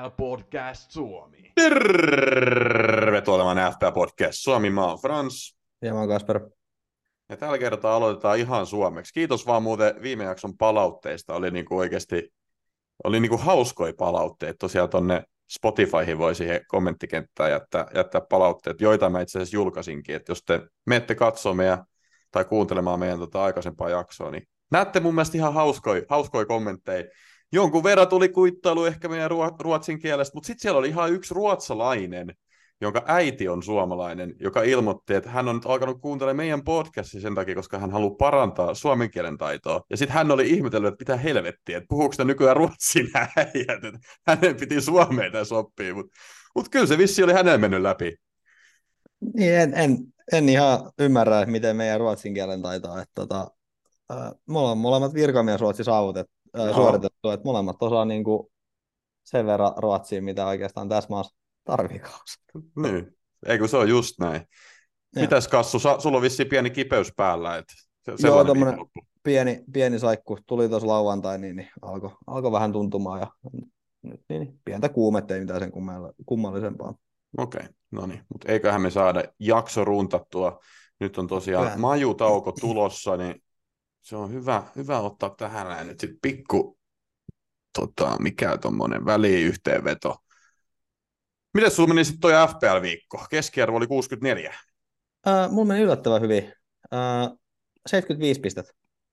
FPL Podcast Suomi. Tervetuloa tämän FPL Podcast Suomi. Mä oon Frans. Ja mä oon Kasper. Ja tällä kertaa aloitetaan ihan suomeksi. Kiitos vaan muuten viime jakson palautteista. Oli niinku oikeasti hauskoja palautteita. Tosiaan tonne Spotifyhin voi siihen kommenttikenttään jättää palautteet, joita mä itse asiassa julkaisinkin. Että jos te menette katsomaan tai kuuntelemaan meidän aikaisempaa jaksoa, niin näette mun mielestä ihan hauskoja kommentteja. Jonkun verran tuli kuittailu ehkä meidän ruotsin kielestä, mutta sitten siellä oli ihan yksi ruotsalainen, jonka äiti on suomalainen, joka ilmoitti, että hän on nyt alkanut kuuntelemaan meidän podcastia sen takia, koska hän haluaa parantaa suomen kielen taitoa. Ja sitten hän oli ihmetellyt, että mitä helvettiä, että puhuuko sitä nykyään ruotsin äijät, että hänen piti suomea tässä oppia, mutta kyllä se vissi oli hänellä mennyt läpi. Niin, en ihan ymmärrä, että miten meidän ruotsin kielen taitoa, että me ollaan molemmat virkamiesruotsi suoritettu, että molemmat osaa niin kuin sen verran ruotsia, mitä oikeastaan tässä maassa tarvitaan. Niin, eikö se on just näin. Ja. Mitäs Kassu, sulla on vissiin pieni kipeys päällä, että joo, tommonen pieni saikku tuli tuossa lauantai, niin alkoi vähän tuntumaan ja nyt niin, pientä kuumetta, ei mitään sen kummallisempaa. Okei, no niin, mutta eiköhän me saada jakso runtattua. Nyt on tosiaan majutauko tulossa, niin se on hyvä ottaa tähän näin nyt sitten pikku, mikä tommonen väliyhteenveto. Miten sulla meni sitten toi FPL-viikko? Keskiarvo oli 64. Mulla meni yllättävän hyvin. 75 pistettä.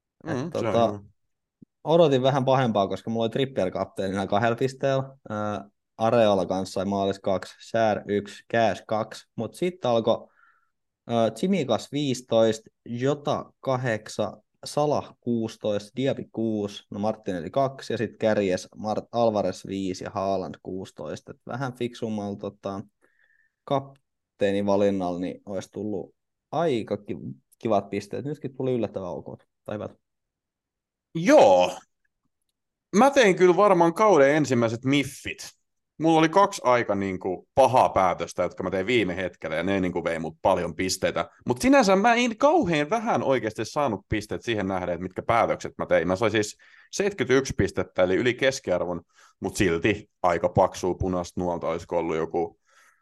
Odotin vähän pahempaa, koska mulla oli Trippier-kapteenina 2 pisteellä. Areola kanssa sai maalis 2, Sär 1, Cash 2. Mutta sitten alkoi Tsimikas 15, Jota 8, Salah 16, Diaby 6, no Martinelli 2 ja sitten kärjes Alvarez 5 ja Haaland 16. Et vähän fiksummalla kapteenivalinnalla niin olisi tullut aika kivat pisteet. Nytkin tuli yllättävän ok. Tai hyvät. Joo. Mä tein kyllä varmaan kauden ensimmäiset miffit. Mulla oli 2 aika pahaa päätöstä, jotka mä tein viime hetkellä, ja ne vei mut paljon pisteitä. Mutta sinänsä mä en kauhean vähän oikeasti saanut pisteet siihen nähden, että mitkä päätökset mä tein. Mä sain siis 71 pistettä, eli yli keskiarvon, mutta silti aika paksua punaista nuolta, olisiko ollut joku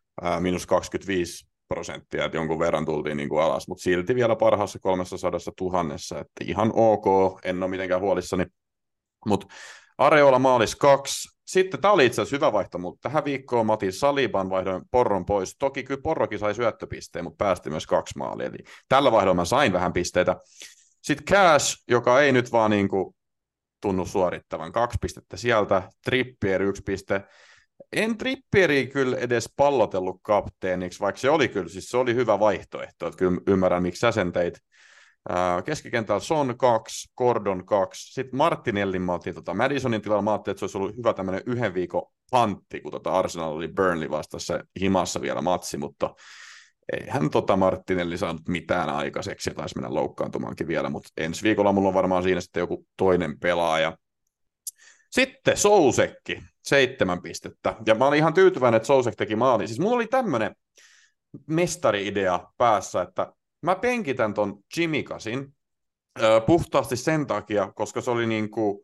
-25%, että jonkun verran tultiin alas, mutta silti vielä parhaassa 300 000, että ihan ok, en ole mitenkään huolissani. Mutta Areola maalis 2. Sitten tämä oli itse asiassa hyvä vaihto, mutta tähän viikkoon mä otin Saliban, vaihdoin Porron pois. Toki kyllä Porrokin sai syöttöpisteen, mutta päästi myös 2 maalia. Eli tällä vaihdolla mä sain vähän pisteitä. Sitten Cash, joka ei nyt vaan tunnu suorittavan. 2 pistettä sieltä. Trippier 1 piste. En Trippieriä kyllä edes pallotellut kapteeniksi, vaikka se oli kyllä, siis se oli hyvä vaihtoehto. Että kyllä ymmärrän, miksi sä sen teit. Keskikentällä Son 2, Gordon 2, sitten Martinellin mä otin Madisonin tilalla, mä ajattelin, että se olisi ollut hyvä tämmöinen 1 viikon pantti, kun Arsenal oli Burnley vastassa himassa vielä matsi, mutta eihän Martinelli saanut mitään aikaiseksi ja taisi mennä loukkaantumaankin vielä, mutta ensi viikolla mulla on varmaan siinä sitten joku toinen pelaaja. Sitten Sousekki, 7 pistettä, ja mä olin ihan tyytyväinen, että Sousek teki maali. Siis mulla oli tämmöinen mestari-idea päässä, että mä penkitän ton Tsimicasin puhtaasti sen takia, koska se oli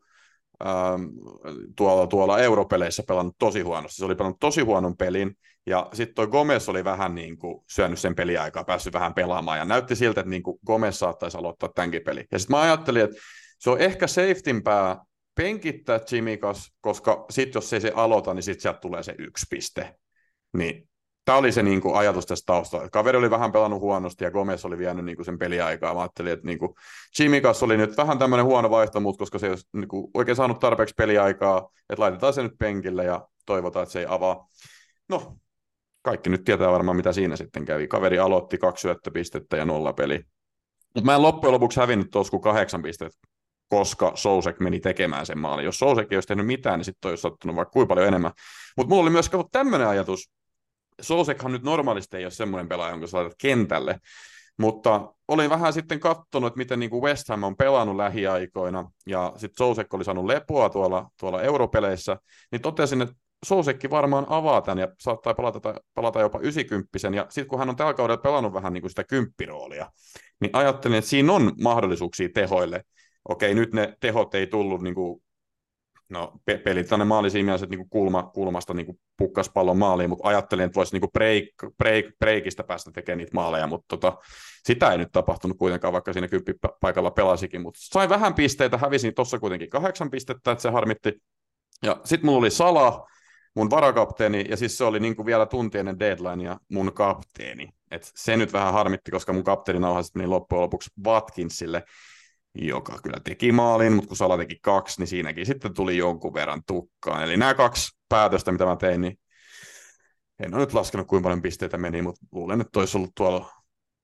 tuolla europeleissä pelannut tosi huonosti. Se oli pelannut tosi huonon pelin, ja sitten toi Gomez oli vähän syönyt sen peliaikaa, päässyt vähän pelaamaan, ja näytti siltä, että Gomez saattaisi aloittaa tämänkin pelin. Ja sitten mä ajattelin, että se on ehkä safetynpää penkittää Tsimikas, koska sitten jos ei se aloita, niin sitten sieltä tulee se 1 piste. Niin tämä oli se ajatus tästä taustalla. Kaveri oli vähän pelannut huonosti ja Gomez oli vienyt sen peliaikaa. Mä ajattelin, että Tsimikas oli nyt vähän tämmöinen huono vaihto, koska se ei olisi oikein saanut tarpeeksi peliaikaa, että laitetaan se nyt penkille ja toivotaan, että se ei avaa. No, kaikki nyt tietää varmaan, mitä siinä sitten kävi. Kaveri aloitti 2 syöttöpistettä ja 0 peli. Mutta mä en loppujen lopuksi hävinnyt tuossa kuin 8 pistettä, koska Sousek meni tekemään sen maalin. Jos Sousek ei olisi tehnyt mitään, niin sitten olisi sattunut vaikka kuinka paljon enemmän. Mutta mulla oli myös tämmöinen ajatus. Sousekhan nyt normaalisti ei ole semmoinen pelaaja, jonka sä laitat kentälle, mutta olin vähän sitten katsonut, että miten West Ham on pelannut lähiaikoina, ja sitten Sousek oli saanut lepoa tuolla europeleissä, niin totesin, että Sousekki varmaan avaa tämän ja saattaa palata jopa 90, ja sitten kun hän on tällä kaudella pelannut vähän sitä 10-roolia, niin ajattelin, että siinä on mahdollisuuksia tehoille. Okei, nyt ne tehot ei tullut No, pelit ne maali siinä mielessä, että niinku kulmasta niinku pukkas pallon maaliin, mutta ajattelin, että voisi niinku breikistä päästä tekemään niitä maaleja, mutta sitä ei nyt tapahtunut kuitenkaan, vaikka siinä 10 paikalla pelasikin, mutta sain vähän pisteitä, hävisin tuossa kuitenkin 8 pistettä, että se harmitti. Ja sitten mulla oli Salah, mun varakapteeni, ja siis se oli niinku vielä tunti ennen deadline ja mun kapteeni. Et se nyt vähän harmitti, koska mun kapteeninauha meni loppujen lopuksi Watkinsille, joka kyllä teki maalin, mutta kun Sala teki 2, niin siinäkin sitten tuli jonkun verran tukkaan. Eli nämä 2 päätöstä, mitä mä tein, niin en ole nyt laskenut, kuinka paljon pisteitä meni, mutta luulen, että olisi ollut tuolla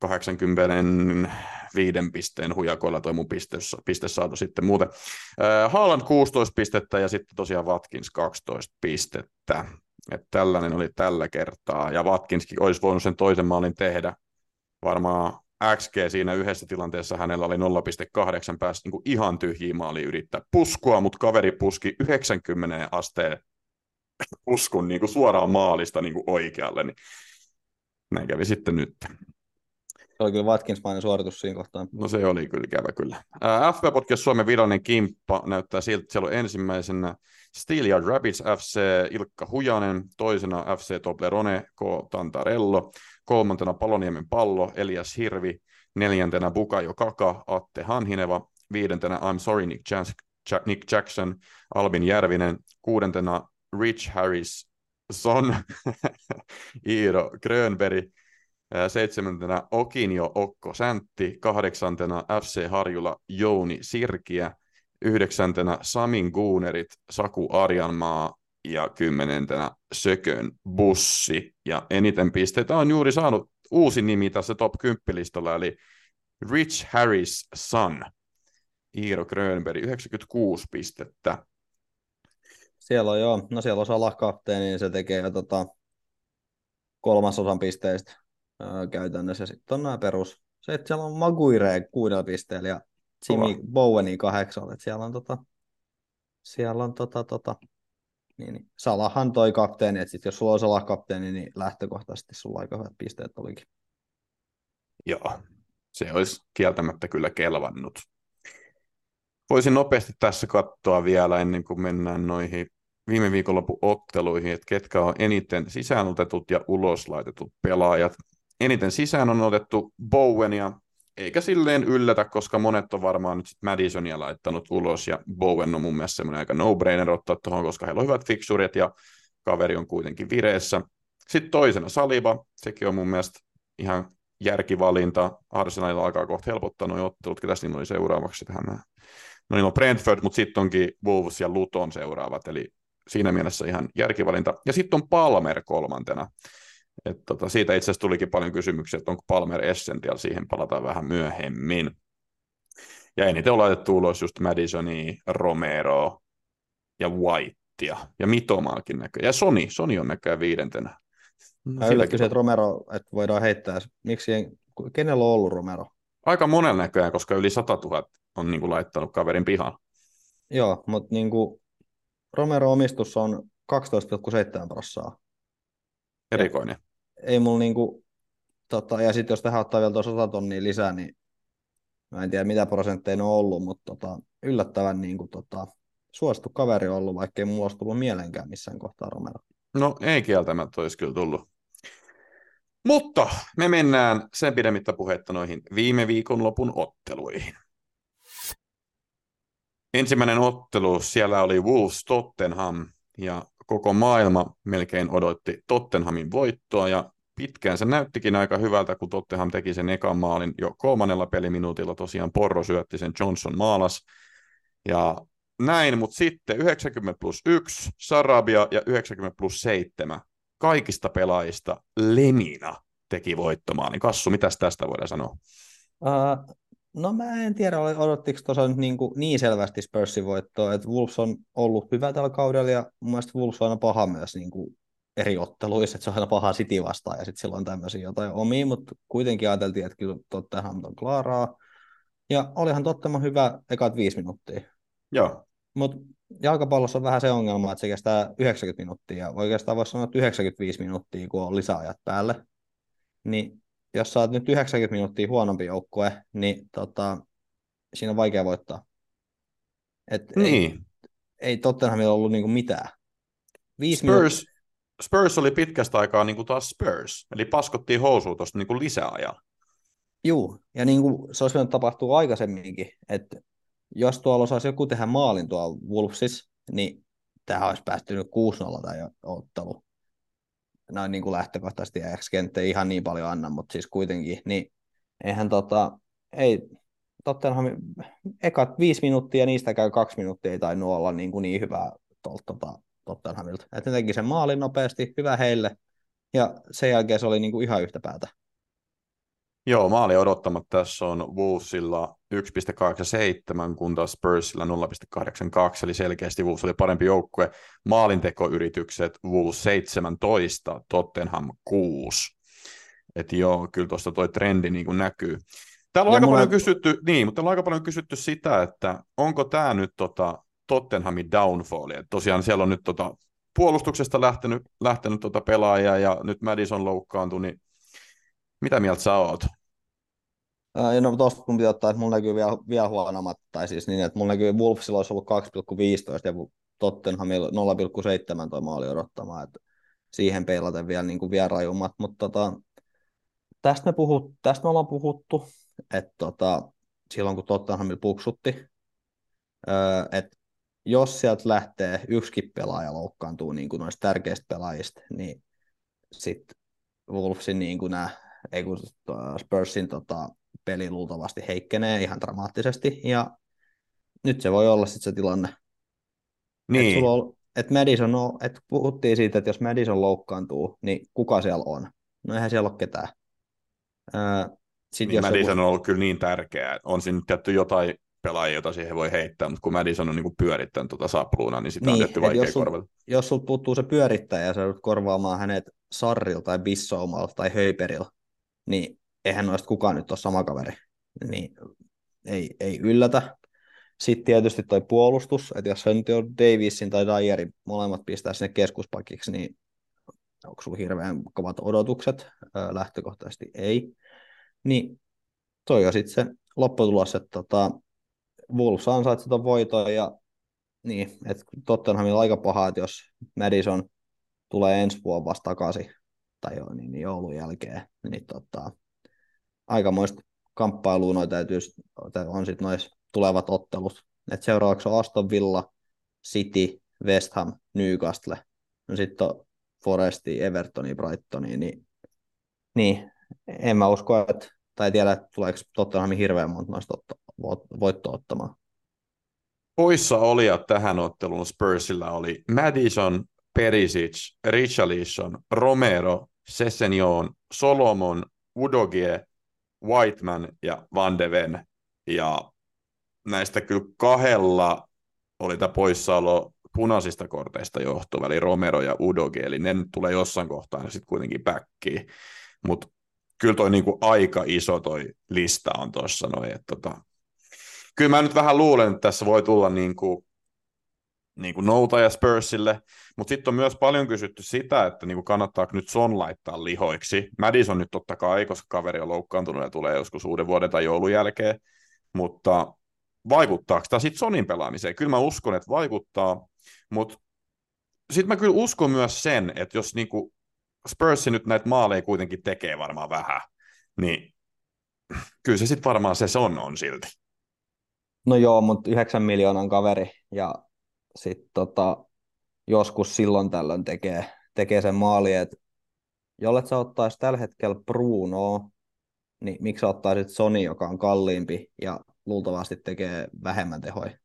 85 pisteen hujakoilla toi mun piste saatu sitten muuten. Haaland 16 pistettä ja sitten tosiaan Watkins 12 pistettä. Että tällainen oli tällä kertaa. Ja Watkinskin olisi voinut sen toisen maalin tehdä. Varmaan XG siinä yhdessä tilanteessa hänellä oli 0,8 päästä niin kuin ihan tyhjiä maaliin yrittää puskua, mutta kaveri puski 90 asteen puskun niin kuin suoraan maalista niin kuin oikealle. Niin näin kävi sitten nyt. Se oli kyllä Watkinsmainen suoritus siinä kohtaa. No se oli kyllä ikävä kyllä. FB Podcast Suomen virallinen kimppa näyttää siltä, että siellä on ensimmäisenä Steelyard Rapids FC Ilkka Hujanen, toisena FC Toblerone K. Tantarello, kolmantena Paloniemen Pallo Elias Hirvi, neljäntenä Bukayo Kaka Atte Hanhineva, viidentenä I'm Sorry Nick Jackson Albin Järvinen, kuudentena Rich Harris Son Iiro Grönberg, seitsemäntenä Okinjo Okko Säntti, kahdeksantena FC Harjula Jouni Sirkiä, yhdeksäntenä Samin Guunerit Saku Arjanmaa ja kymmenentenä Sökön Bussi. Ja eniten pisteitä on juuri saanut uusi nimi tässä top 10-listalla, eli Rich Harris Son, Iiro Grönberg, 96 pistettä. Siellä on joo, no siellä on Salah kapteeni, niin se tekee jo kolmasosan pisteistä käytännössä. Sitten on nämä perus. Se, että siellä on Maguire 6 pisteellä ja Jimmy Boweni 8. Että siellä on niin. Salahan toi kapteeni, että sit jos sulla on Salah kapteeni, niin lähtökohtaisesti sulla aika hyvät pisteet olikin. Joo, se olisi kieltämättä kyllä kelvannut. Voisin nopeasti tässä katsoa vielä ennen kuin mennään noihin viime viikonlopun otteluihin, että ketkä on eniten sisäänotetut ja uloslaitetut pelaajat. Eniten sisään on otettu Bowenia, eikä silleen yllätä, koska monet on varmaan nyt Madisonia laittanut ulos, ja Bowen on mun mielestä semmoinen aika no-brainer ottaa tuohon, koska heillä on hyvät fiksurit, ja kaveri on kuitenkin vireessä. Sitten toisena Saliba, sekin on mun mielestä ihan järkivalinta. Arsenalilla alkaa kohta helpottaa nuo ottelut, ketäs niillä oli seuraavaksi tähän. No niillä on Brentford, mutta sitten onkin Wolves ja Luton seuraavat, eli siinä mielessä ihan järkivalinta. Ja sitten on Palmer kolmantena. Siitä itse asiassa tulikin paljon kysymyksiä, että onko Palmer essential, siihen palataan vähän myöhemmin. Ja eniten on laitettu ulos just Madisonia, Romero ja Whitea. Ja Mitomaakin näköjään. Ja Sony on näköjään viidentenä. Mä yllätyin, että Romero, että voidaan heittää. Kenellä on ollut Romero? Aika monella näköjään, koska yli 100 000 on niin kuin laittanut kaverin pihaan. Joo, mutta niin kuin Romero-omistus on 12,7%. Erikoinen. Ei mulla niinku, ja sitten jos tähän ottaa vielä tuossa 100 tonnia lisää, niin mä en tiedä mitä prosentteja ne on ollut, mutta yllättävän niinku, suosittu kaveri on ollut, vaikka ei mulla olisi tullut mielenkään missään kohtaa Romero. No ei kieltämättä olisi kyllä tullut. Mutta me mennään sen pidemmittä puhetta noihin viime viikonlopun otteluihin. Ensimmäinen ottelu, siellä oli Wolves Tottenham, ja koko maailma melkein odotti Tottenhamin voittoa, ja pitkään se näyttikin aika hyvältä, kun Tottenham teki sen ekan maalin jo 3. peliminuutilla. Tosiaan Porro syötti sen, Johnson maalas. Ja näin, mutta sitten 90+1 Sarabia ja 90+7 kaikista pelaajista Lemina teki voittomaalin. Kassu, mitäs tästä voidaan sanoa? No mä en tiedä, odottiko tuossa nyt niin selvästi Spursin voittoa, että Wolves on ollut hyvä tällä kaudella, ja mun mielestä Wolves on aina paha myös eri otteluissa, että se on aina paha City vastaan, ja sitten silloin tämmöisiä jotain omia, mutta kuitenkin ajateltiin, että kyllä Tottenham on klaaraa, ja olihan Tottenham hyvä ekat 5 minuuttia. Joo. Mutta jalkapallossa on vähän se ongelma, että se kestää 90 minuuttia, ja oikeastaan voisi sanoa, että 95 minuuttia, kun on lisäajat päälle, niin jos sä oot nyt 90 minuuttia huonompi joukkue, niin siinä on vaikea voittaa. Niin. ei Tottenhamilla ollut niinku mitään. 5 minuuttia. Spurs oli pitkästä aikaa niin kuin taas Spurs, eli paskottiin housuun tuosta niin kuin lisäajalla. Juu, ja niinku se olisi voinut tapahtua aikaisemminkin, että jos tuolla osaisi joku tehdä maalin tuolla Wolvesissa, niin tähän olisi päästynyt 6-0 tai ottelu. Noin niin kuin lähtökohtaisesti ja Kent ei ihan niin paljon anna, mutta siis kuitenkin, niin eihän ei Tottenham, ekat 5 minuuttia, niistäkään 2 minuuttia ei tainnut olla niin hyvää Tottenhamilta. Että ne teki sen maalin nopeasti, hyvä heille, ja sen jälkeen se oli niin kuin ihan yhtä päätä. Joo, maali odottamatta tässä on Wolvesilla 1,87, kun taas Spursilla 0,82, eli selkeästi Wolves oli parempi joukkue. Maalintekoyritykset Wolves 17, Tottenham 6. Että joo, kyllä tuosta toi trendi niin kuin näkyy. Täällä on aika paljon kysytty, mutta täällä on aika paljon kysytty sitä, että onko tämä nyt Tottenhamin downfall. Et tosiaan siellä on nyt puolustuksesta lähtenyt pelaajia ja nyt Madison loukkaantui, niin mitä mieltä sä oot? No tuosta mun pitää ottaa, että mulla näkyy vielä huonommat, tai siis niin, että mulla näkyy Wolvesilla olisi ollut 2,15 ja Tottenhamilla 0,7 toi maali odottamaan, että siihen peilaten vielä, niin kuin vielä rajummat, mutta tästä me ollaan puhuttu, että silloin kun Tottenhamilla puksutti, että jos sieltä lähtee yksikin pelaaja loukkaantuu niin kuin noista tärkeistä pelaajista, niin sitten Wolvesin niin kuin Spursin peli luultavasti heikkenee ihan dramaattisesti, ja nyt se voi olla sitten se tilanne. Niin. Että Madison että puhuttiin siitä, että jos Madison loukkaantuu, niin kuka siellä on? No eihän siellä ole ketään. Niin Madison on ollut kyllä niin tärkeää. On siinä tietty jotain pelaajia, jota siihen voi heittää, mutta kun Madison on niin kuin pyörittänyt sapluuna, niin sitä on tietty vaikea korvata. Jos sulta puuttuu se pyörittäjä ja sä joudut korvaamaan hänet Sarrilla tai Bissoumalla tai Höyperillä, niin eihän noista kukaan nyt ole sama kaveri. Niin ei yllätä. Sitten tietysti toi puolustus, että jos se nyt on Davisin tai Dyerin molemmat pistää sinne keskuspakiksi, niin onko sulla hirveän kovat odotukset? Lähtökohtaisesti ei. Niin toi on sitten se lopputulos, että Wolves ansaitsi ton voiton ja niin, että Tottenhamilla on aika paha, että jos Madison tulee ensi vuonna vasta takaisin tai niin joulun jälkeen, niin aikamoista kamppailua on sitten noissa tulevat ottelut. Et seuraavaksi on Aston Villa, City, West Ham, Newcastle, no sitten on Foresti, Evertoni, Brightoni, niin en mä usko, tai tiedä, että tuleeko Tottenhamin hirveän monta noista voittoa ottamaan. Poissa olijat tähän otteluun Spursilla oli Madison, Perisic, Richarlison, Romero, Sessegnon, Solomon, Udogie, Whiteman ja Van de Ven. Ja näistä kyllä kahdella oli tämä poissaolo punaisista korteista johtuva, eli Romero ja Udogie, eli ne nyt tulee jossain kohtaa ja sitten kuitenkin backiin. Mutta kyllä toi niinku aika iso toi lista on tuossa noin, että kyllä mä nyt vähän luulen, että tässä voi tulla niinku noutaja Spursille, mutta sitten on myös paljon kysytty sitä, että niinku kannattaako nyt Son laittaa lihoiksi. Madison nyt totta kai, koska kaveri on loukkaantunut ja tulee joskus uuden vuoden tai joulun jälkeen, mutta vaikuttaako tämä sitten Sonin pelaamiseen? Kyllä mä uskon, että vaikuttaa, mutta sitten mä kyllä uskon myös sen, että jos niinku Spurs nyt näitä maaleja kuitenkin tekee varmaan vähän, niin kyllä se sitten varmaan se Son on silti. No joo, mutta 9 miljoonan kaveri ja sitten joskus silloin tällöin tekee sen maali, että jollet sä ottaisi tällä hetkellä Brunoa, niin miksi sä ottaisit Sony, joka on kalliimpi ja luultavasti tekee vähemmän tehoja?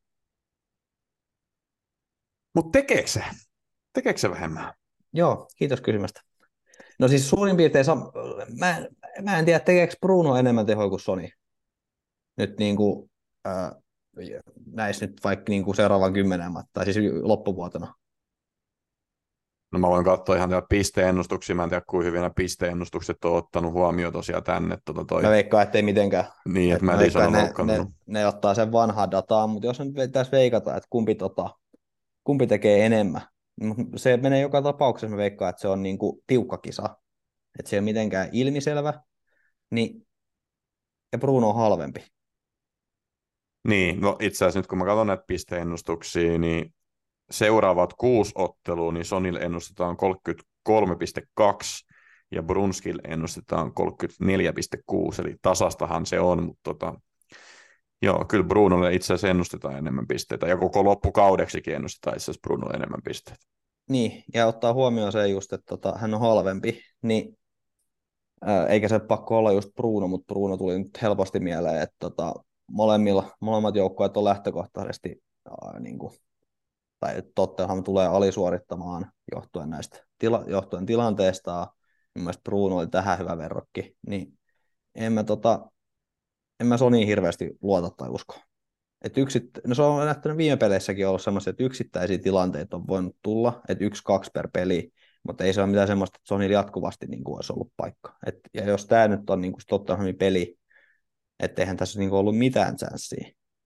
Mutta tekeekö se vähemmän? Joo, kiitos kysymästä. No siis suurin piirtein, mä en tiedä, tekeekö Bruno enemmän tehoja kuin Sony. Nyt niin kuin, näissä nyt vaikka niin kuin seuraavan 10 tai siis loppuvuotena. No mä voin katsoa ihan täältä pisteennustuksia, mä en tiedä kuinka hyvin nämä pisteennustukset on ottanut huomioon tosiaan tänne. Mä veikkaan, ettei mitenkään. Niin, että Madison on loukkaantunut. Ne ottaa sen vanhaa dataa, mutta jos nyt pitäisi veikata, että kumpi tekee enemmän, se menee joka tapauksessa, mä veikkaan, että se on niin kuin tiukka kisa. Että se ei ole mitenkään ilmiselvä, niin ja Bruno on halvempi. Niin, no itse asiassa nyt kun mä katson näitä pisteennustuksia, niin seuraavat 6 ottelua, niin Sonille ennustetaan 33,2 ja Brunskille ennustetaan 34,6, eli tasastahan se on, mutta joo, kyllä Brunolle itse asiassa ennustetaan enemmän pisteitä, ja koko loppukaudeksikin ennustetaan itse asiassa Brunolle enemmän pisteitä. Niin, ja ottaa huomioon se just, että hän on halvempi, niin eikä se pakko olla just Bruno, mutta Bruno tuli nyt helposti mieleen, että molemmat joukkueet on lähtökohtaisesti niin kuin, tai Tottenham tulee alisuorittamaan johtuen tilanteesta. Mielestäni Bruno oli tähän hyvä verrokki, niin en mä Sonyin hirveästi luota tai usko. No se on nähtänyt viime peleissäkin ollut semmoisia, että yksittäisiä tilanteita on voinut tulla, että 1-2 per peli, mutta ei se ole mitään semmoista, että Sonilla jatkuvasti niin kuin olisi ollut paikka. Ja jos tämä nyt on niin kuin Tottenhamin peli, eihän tässä niin kuin ollut mitään chanssiä.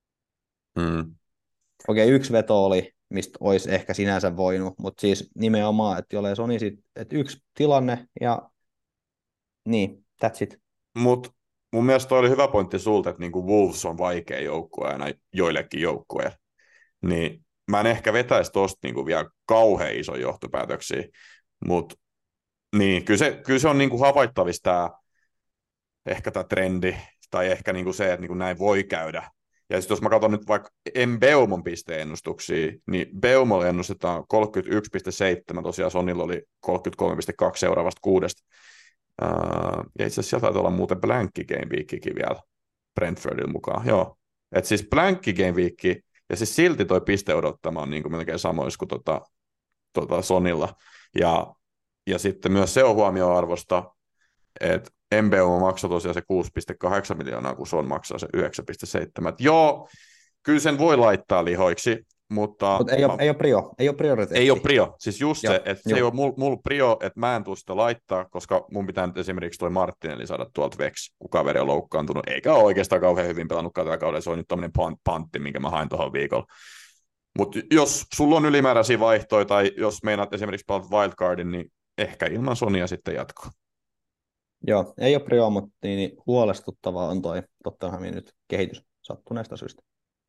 Okei, yksi veto oli, mistä olisi ehkä sinänsä voinut, mutta siis nimenomaan, että jollei Sony että yksi tilanne ja niin, that's it. Mut mun mielestä toi oli hyvä pointti sulta, että niinku Wolves on vaikea joukkue aina joillekin joukkueille. Niin mä en ehkä vetäisi tosta niinku vielä kauhean iso johtopäätöksiä, mutta niin, kyllä se on niinku havaittavissa ehkä tämä trendi, tai ehkä niinku se, että niinku näin voi käydä. Ja sitten jos mä katson nyt vaikka Beumon pisteennustuksia, niin Beumolle ennustetaan 31,7, tosiaan Sonilla oli 33,2 seuraavasta 6. Ja itse asiassa siellä taitaa olla muuten blankki game weekikin vielä Brentfordin mukaan. Joo. Että siis blankki game weekki, ja siis silti toi piste odottama on niin kuin melkein samoissa kuin Sonilla. Ja sitten myös se on huomioarvosta, että MBO maksaa tosiaan se 6,8 miljoonaa, kun Son maksaa se 9,7. Joo, kyllä sen voi laittaa lihoiksi, mutta ei ole prioriteetti. Ei ole prio. Siis just se, että se ei ole mulla prio, että mä en tule sitä laittaa, koska mun pitää nyt esimerkiksi toi Martinelli saada tuolta veksi, kun kaveri on loukkaantunut, eikä ole oikeastaan kauhean hyvin pelannutkaan tällä kaudella. Se on nyt tämmöinen pantti, minkä mä hain tuohon viikolla. Mutta jos sulla on ylimääräisiä vaihtoja, tai jos meinaat esimerkiksi pelata wildcardin, niin ehkä ilman Sonia sitten jatkoa. Joo, ei ole prio, mutta niin huolestuttavaa on toi Tottenhamin nyt kehitys sattuneesta syystä.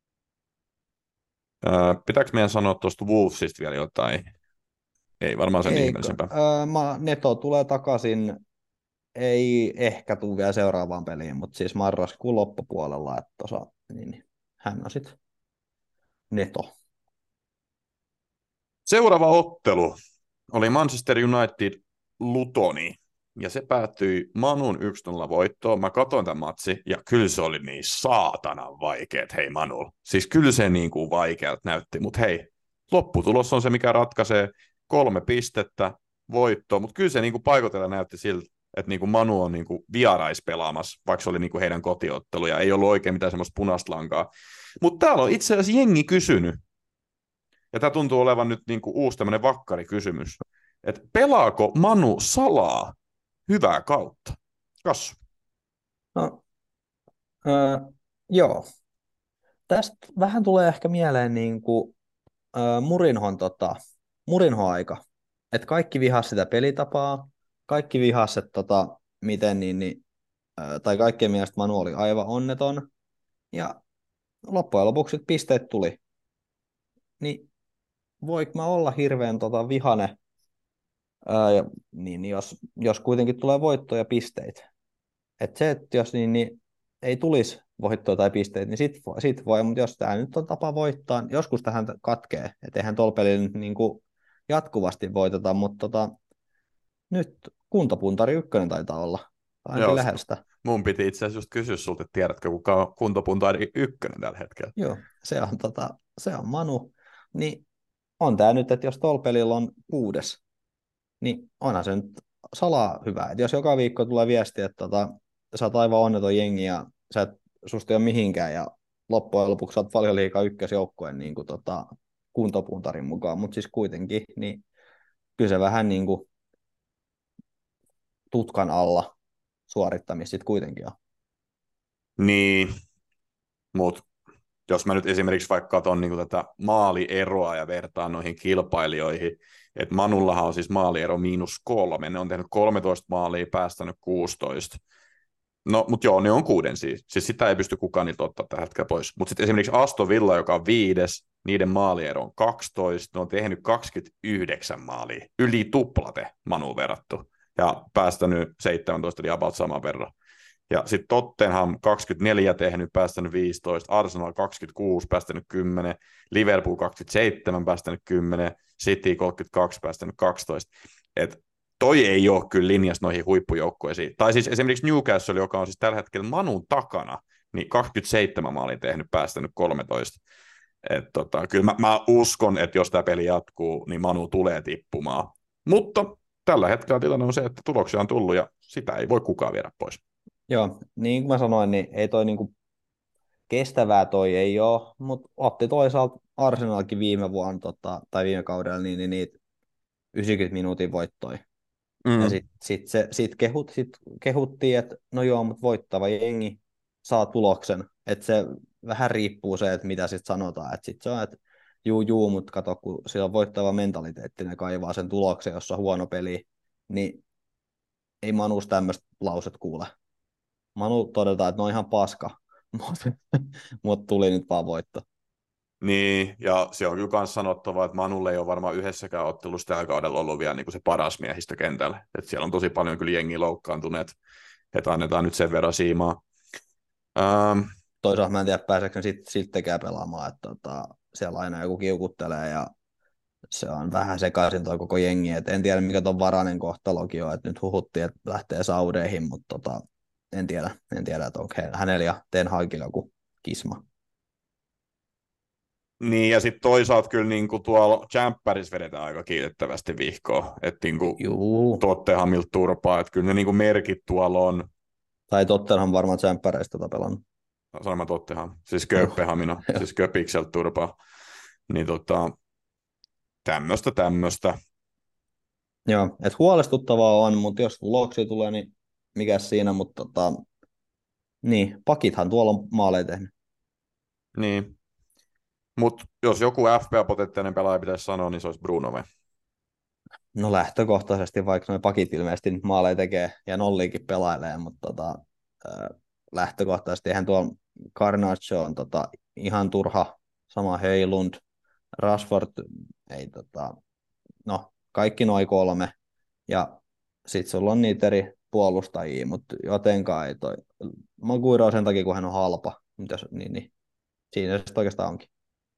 Pitääkö meidän sanoa tuosta Wolvesista vielä jotain? Ei varmaan sen ihmeellisempää. Neto tulee takaisin, ei ehkä tule vielä seuraavaan peliin, mutta siis marraskuun loppupuolella, että niin hän on sitten Neto. Seuraava ottelu oli Manchester United Lutoni, ja se päättyi Manun 1-0 voittoon. Mä katsoin tämän matsi, ja kyllä se oli niin saatanan vaikeet, hei Manul. Siis kyllä se niin kuin vaikealta näytti, mutta hei, lopputulos on se, mikä ratkaisee 3 pistettä, voittoa, mutta kyllä se niin kuin paikotella näytti siltä, että niin kuin Manu on niin kuin vieraispelaamassa, vaikka se oli niin kuin heidän kotiottelu, ja ei ollut oikein mitään semmoista punaista lankaa. Mutta täällä on itse asiassa jengi kysynyt, ja tämä tuntuu olevan nyt niin kuin uusi tämmöinen vakkarikysymys, että pelaako Manu Salaa hyvää kautta? Kassu. No, joo. Tästä vähän tulee ehkä mieleen niin kuin, Murinho-aika. Että kaikki vihas sitä pelitapaa, kaikki vihas, että miten tai kaikkien mielestä Manu oli aivan onneton. Ja loppujen lopuksi pisteet tuli. Niin voiko mä olla hirveän vihane, niin jos kuitenkin tulee voittoja pisteitä. Että se, että jos niin ei tulisi voittoa tai pisteitä, niin sit voi, mutta jos tämä nyt on tapa voittaa, joskus tähän katkee, että eihän tuolla pelillä niin kuin jatkuvasti voiteta, mutta nyt kuntopuntari 1 taitaa olla, ainakin lähestä. Mun piti itse asiassa just kysyä sulta, että tiedätkö, kuka on kuntopuntari 1 tällä hetkellä? Joo, se on Manu. Niin on tämä nyt, että jos tuolla pelillä on 6, niin onhan se nyt Salaa hyvä. Et jos joka viikko tulee viesti, että sä oot aivan onneton jengi ja susta ei ole mihinkään ja loppujen lopuksi sä oot paljon liikaa ykkösjoukkueen niin kuntopuntarin mukaan, mutta siis kuitenkin, niin kyllä se vähän niin kuin tutkan alla suorittamista sitten kuitenkin on. Niin, mutta jos mä nyt esimerkiksi vaikka katson niin tätä maalieroa ja vertaan noihin kilpailijoihin, että Manullahan on siis maaliero -3, ne on tehnyt 13 maalia, päästänyt 16. No, mutta joo, ne on 6 siis. Siis sitä ei pysty kukaan niiltä ottaa tällä hetkellä pois. Mutta sitten esimerkiksi Aston Villa, joka on 5, niiden maaliero on 12, ne on tehnyt 29 maalia, yli tuplate Manuun verrattu, ja päästänyt 17, eli about saman verran. Ja sitten Tottenham 24 tehnyt, päästänyt 15, Arsenal 26, päästänyt 10, Liverpool 27, päästänyt 10, City 32, päästänyt 12. Et toi ei ole kyllä linjassa noihin huippujoukkueisiin. Tai siis esimerkiksi Newcastle, joka on siis tällä hetkellä Manun takana, niin 27 maalia tehnyt, päästänyt 13. Kyllä mä uskon, että jos tämä peli jatkuu, niin Manu tulee tippumaan. Mutta tällä hetkellä tilanne on se, että tuloksia on tullut ja sitä ei voi kukaan viedä pois. Joo, niin kuin mä sanoin, niin ei toi niinku kestävää toi ei ole, mutta otti toisaalta Arsenalkin viime vuonna tai viime kaudella niin niitä 90 minuutin voittoja. Ja sit kehuttiin, että no joo, mutta voittava jengi saa tuloksen. Että se vähän riippuu se, että mitä sitten sanotaan. Että sit se on, että juu, mutta kato, kun sillä on voittava mentaliteetti, ne kaivaa sen tuloksen, jossa on huono peli, niin ei Manus tämmöistä lauset kuule. Manu todetaan, että no ihan paska, mutta tuli nyt vaan voitto. Niin, ja se on kyllä myös sanottava, että Manulle ei ole varmaan yhdessäkään ottelussa tällä kaudella ollut vielä niin kuin se paras miehistö kentällä. Että siellä on tosi paljon kyllä jengiä loukkaantuneet, että annetaan nyt sen verran siimaa. Toisaalta mä en tiedä, pääseekö sitten tekee pelaamaan, että siellä aina joku kiukuttelee ja se on vähän sekaisin toi koko jengi. Et en tiedä, mikä ton Varanen kohtalokin on, että nyt huhuttiin, että lähtee Saudeihin, mutta en tiedä, että onko hänellä ja Ten Hagilla joku kisma. Niin, ja sitten toisaalta kyllä niin kuin tuolla Champpärissä vedetään aika kiitettävästi vihkoa, että niin Tottenhamilta turpaa, että kyllä ne niin kuin merkit tuolla on. Tai Tottenham varmaan Champpäreistä pelannut. Sanon mä Tottenham, siis Kööpenhamina, siis Köpikseltä turpaa. Niin tämmöistä. Joo, että huolestuttavaa on, mutta jos tuloksia tulee, niin mikä siinä, mutta niin, pakithan tuolla on maaleja tehnyt. Niin. Mutta jos joku FPA-potentiaalinen pelaaja pitäisi sanoa, niin se olisi Bruno. No lähtökohtaisesti, vaikka nuo pakit ilmeisesti nyt maaleja tekee ja nolliikin pelailee, mutta lähtökohtaisesti eihän tuo Garnacho on ihan turha, sama Heilund, Rashford, ei no kaikki noin 3, ja sitten sulla on niitä eri puolustajia, mutta jotenkaan ei toi, Maguire on sen takia, kun hän on halpa, niin siinä se oikeastaan onkin.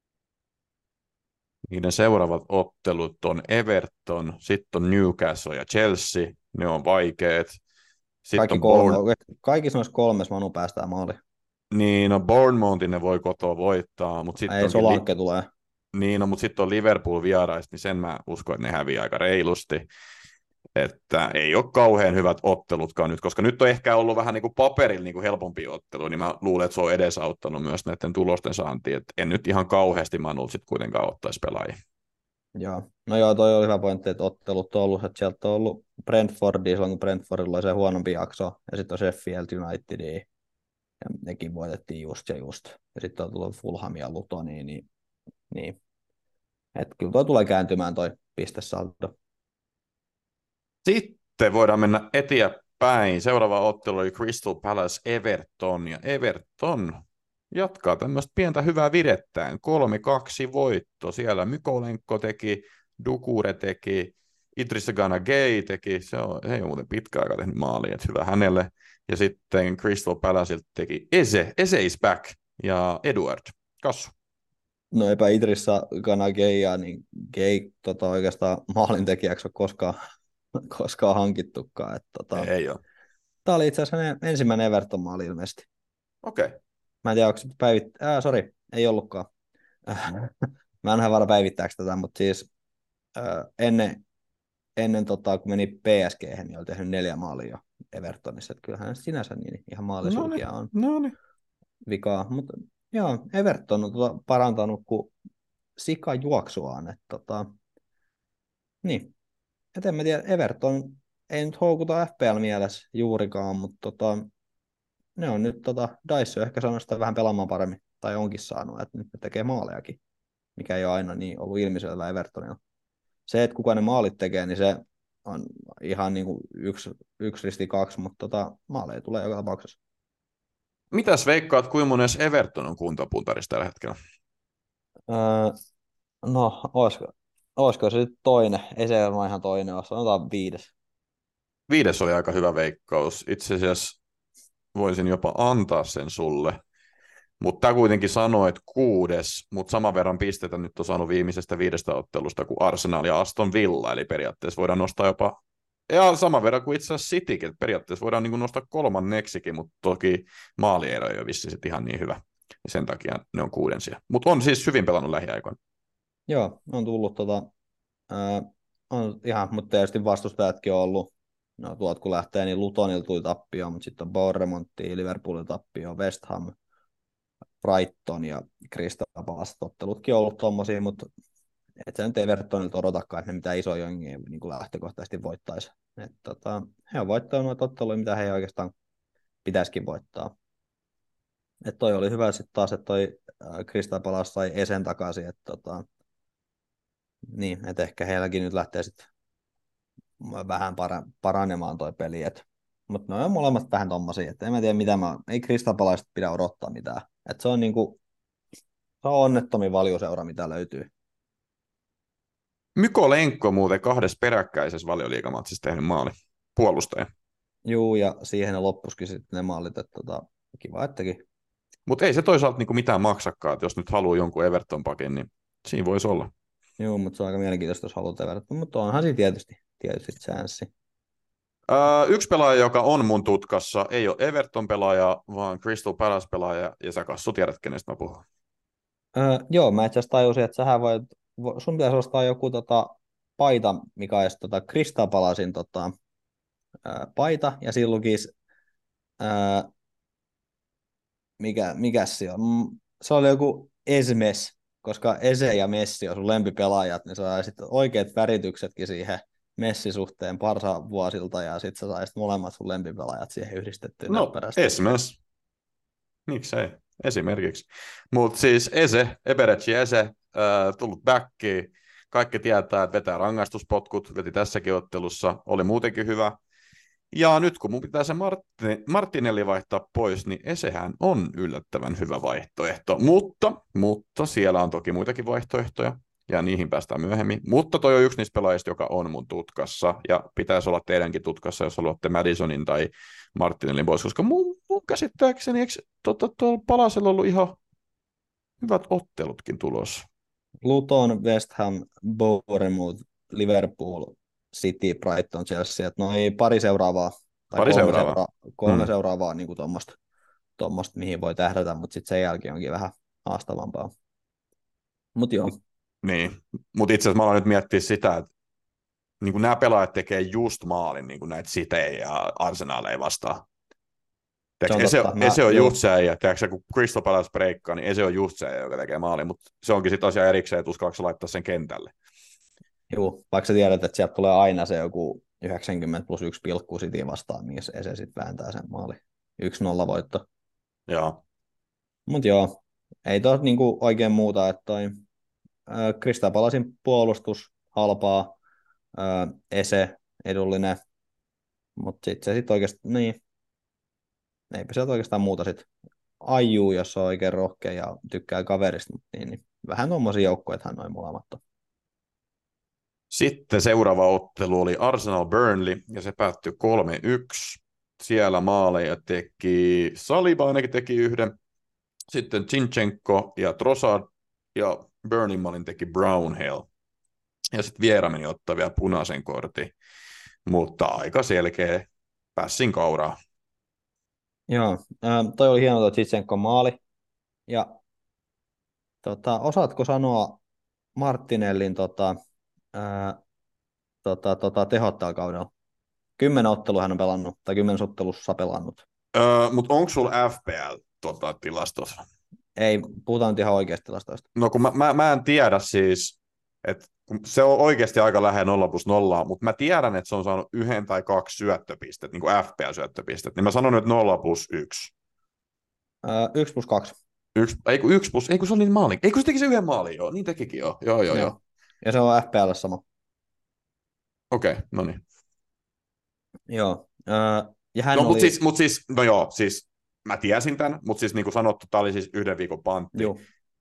Niiden seuraavat ottelut on Everton, sitten on Newcastle ja Chelsea, ne on vaikeat. Kaikissa noissa 3 Manu päästään maaliin. Niin, no Bournemouthin ne voi kotoa voittaa. Ei Solanke tulee. Niin, no, mutta sitten on Liverpool vieraista, niin sen mä uskon, että ne häviää aika reilusti. Että ei ole kauhean hyvät ottelutkaan nyt, koska nyt on ehkä ollut vähän niin kuin paperilla niin kuin helpompi ottelu, niin mä luulen, että se on edesauttanut myös näiden tulosten saantiin, että en nyt ihan kauheasti Manulta sitten kuitenkaan ottaisi pelaajia. Joo, no joo, toi on hyvä pointti, että ottelut on ollut, että sieltä on ollut Brentfordia, silloin kun Brentfordilla oli se huonompi jakso, ja sitten on Sheffield Unitedia, ja nekin voitettiin just. Ja sitten on tullut Fulham ja Lutoni, niin. Että kyllä toi tulee kääntymään toi pistesaldo. Sitten voidaan mennä eteenpäin. Seuraava ottelu oli Crystal Palace Everton, ja Everton jatkaa tämmöistä pientä hyvää virettään. 3-2 voitto. Siellä Mykolenko teki, Dukure teki, Idrissa Gana Gay teki. Se ei ole muuten pitkä aika tehnyt maalia, että hyvä hänelle. Ja sitten Crystal Palaceilt teki Eze is back ja Eduard. Kassu. No eipä Idrissa Gana Gayia, niin Gay oikeastaan maalintekijäksi on koskaan hankittukaan. Ei ole. Tämä oli itse asiassa ensimmäinen Everton-maali ilmeisesti. Okei. Okay. Mä en tiedä, onko se sori, ei ollutkaan. Mä en ole varma päivittääkö tätä, mutta siis ennen kun meni PSG, niin oli tehnyt 4 maalia jo Evertonissa. Että kyllähän sinänsä niin ihan maalisuukia on vikaa. Mutta joo, Everton on parantanut kuin sika juoksuaan. Että niin. Et en mä tiedä, Everton ei nyt houkuta FPL-mielessä juurikaan, mutta ne on nyt Dice on ehkä saanut sitä vähän pelaamaan paremmin, tai onkin saanut, että nyt ne tekee maalejakin, mikä ei ole aina niin ollut ilmiselvää Evertonilla. Se, että kuka ne maalit tekee, niin se on ihan niin kuin yksi risti 2, mutta maaleja tulee joka tapauksessa. Mitäs veikkaat, kuinka monessa Everton on kuntapuntarissa tällä hetkellä? Öö, no, olisiko se nyt toinen? Ei se varmaan ihan toinen ole, sanotaan 5. 5 oli aika hyvä veikkaus. Itse asiassa voisin jopa antaa sen sulle. Mutta tämä kuitenkin sanoi, että 6, mutta saman verran pistetä nyt on saanut viimeisestä 5 ottelusta kuin Arsenal ja Aston Villa, eli periaatteessa voidaan nostaa jopa, ja saman verran kuin itse asiassa Citykin, että periaatteessa voidaan niin kuin nostaa 3. mutta toki maaliero ei ole vissiin sit ihan niin hyvä, ja sen takia ne on 6. Mutta on siis hyvin pelannut lähiaikoina. Joo, on tullut on ihan, mutta tietysti vastustajatkin on ollut, no tuot kun lähtee, niin Lutonilta tuli tappio, mutta sitten on Bournemouthia, Liverpoolin tappio, West Ham, Brighton ja Crystal Palace ottelutkin on ollut tommosia, mutta et sä nyt Evertonilta odotakaan, että ne mitään isoja jengiä niin kuin lähtökohtaisesti voittaisi. He on voittanut noita otteluja, mitä he oikeastaan pitäisikin voittaa. Et toi oli hyvä sitten taas, että toi Crystal Palace sai Esen takaisin, niin, että ehkä heilläkin nyt lähtee sitten vähän paranemaan toi peli. Mutta ne on molemmat vähän tommosia, että en mä tiedä ei Crystal Palacesta pidä odottaa mitään. Et se on niinku, se on onnettomin valioseura, mitä löytyy. Myko Lenkko muuten 2 peräkkäisessä Valioliigamatsissa tehnyt maali, puolustaja. Juu, ja siihen ne loppuskin sitten ne maalit, että kiva, ettekin. Mutta ei se toisaalta niinku mitään maksakaan, että jos nyt haluaa jonkun Everton-pakin, niin siinä voisi olla. Joo, mutta se on aika mielenkiintoista, jos haluat Everton, mutta onhan siinä tietysti chanssi. Yksi pelaaja, joka on mun tutkassa, ei ole Everton-pelaaja, vaan Crystal Palace-pelaaja, ja sä Kassu tiedät, kenestä mä puhun. Joo, mä itse asiassa tajusin, että sun pitäisi ostaa joku paita, mikä olisi Crystal Palacen paita, ja siinä lukisi, mikä se on? Se oli joku Esmes, koska Ese ja Messi on sun lempipelaajat, niin saa sitten oikeat värityksetkin siihen Messi-suhteen Barsa-vuosilta, ja sitten sä saisit molemmat sun lempipelaajat siihen yhdistettyä. No, Esmes. Miksei, esimerkiksi. Mutta siis Eberechi Ese, tullut backiin. Kaikki tietää, että vetää rangaistuspotkut, veti tässäkin ottelussa, oli muutenkin hyvä. Ja nyt kun mun pitää se Martinelli vaihtaa pois, niin Esehän on yllättävän hyvä vaihtoehto. Mutta siellä on toki muitakin vaihtoehtoja, ja niihin päästään myöhemmin. Mutta toi on yksi niistä pelaajista, joka on mun tutkassa, ja pitäisi olla teidänkin tutkassa, jos haluatte Madisonin tai Martinellin pois, koska mun käsittääkseni, eikö tuolla Palasella ollut ihan hyvät ottelutkin tulossa? Luton, West Ham, Bournemouth, Liverpool, City, Brighton, Chelsea, että noin pari seuraavaa, tai kolme seuraavaa niin tuommoista, mihin voi tähdätä, mutta sitten sen jälkeen onkin vähän haastavampaa. Mutta joo. Niin, mutta itse asiassa mä aloin nyt miettiä sitä, että niin nämä pelaajat tekee just maalin niin näitä Citejä ja Arsenaleja vastaan. Ese on just se äijä, kun Crystal Palace breikkaa, niin Ese on just se äijä, joka tekee maalin, mutta se onkin sitten asia erikseen, että uskallatko laittaa sen kentälle. Joo, vaikka sä tiedät, että sieltä tulee aina se joku 90 plus 1 pilkku Cityin vastaan, missä Ese sitten vääntää sen maali. 1-0 voitto. Joo. Mutta joo, ei tuossa niinku oikein muuta, että toi Crystal Palacen puolustus halpaa, Ese edullinen, mutta sitten se sitten oikeastaan, niin, eipä sieltä oikeastaan muuta sitten. Aiju, jos on oikein rohkea ja tykkää kaverista, niin vähän tuommoisia joukkoja, hän noin molemmat on. Sitten seuraava ottelu oli Arsenal Burnley, ja se päättyi 3-1. Siellä maaleja teki Saliba, ainakin teki yhden. Sitten Zinchenko ja Trossard, ja Burnley maalin teki Brownhill. Ja sitten Viera meni ottaa vielä punaisen kortin, mutta aika selkeä pässin kauraa. Joo, toi oli hieno tuo Zinchenko maali. Ja osaatko sanoa Martinellin tehot tällä kaudella? 10 ottelua hän on pelannut, tai 10 ottelussa pelannut. Mutta onko sulla FPL-tilastot? Ei, puhutaan nyt ihan oikeasta tilastoista. No kun mä en tiedä siis, että se on oikeasti aika lähellä 0+0, mutta mä tiedän, että se on saanut 1 tai 2 syöttöpistettä, niin kuin FPL-syöttöpistettä, niin mä sanon nyt 0+1. 1+2. Ei kun se on niin maali. Ei kun se teki se 1 maalin, joo. Niin tekikin, joo. Joo. Ja se on FPL sama. Okei, no niin. Joo. Ja hän no, oli... siis mä tiesin tämän, mutta siis niin kuin sanottu, tämä oli siis 1 viikon pantti. Joo.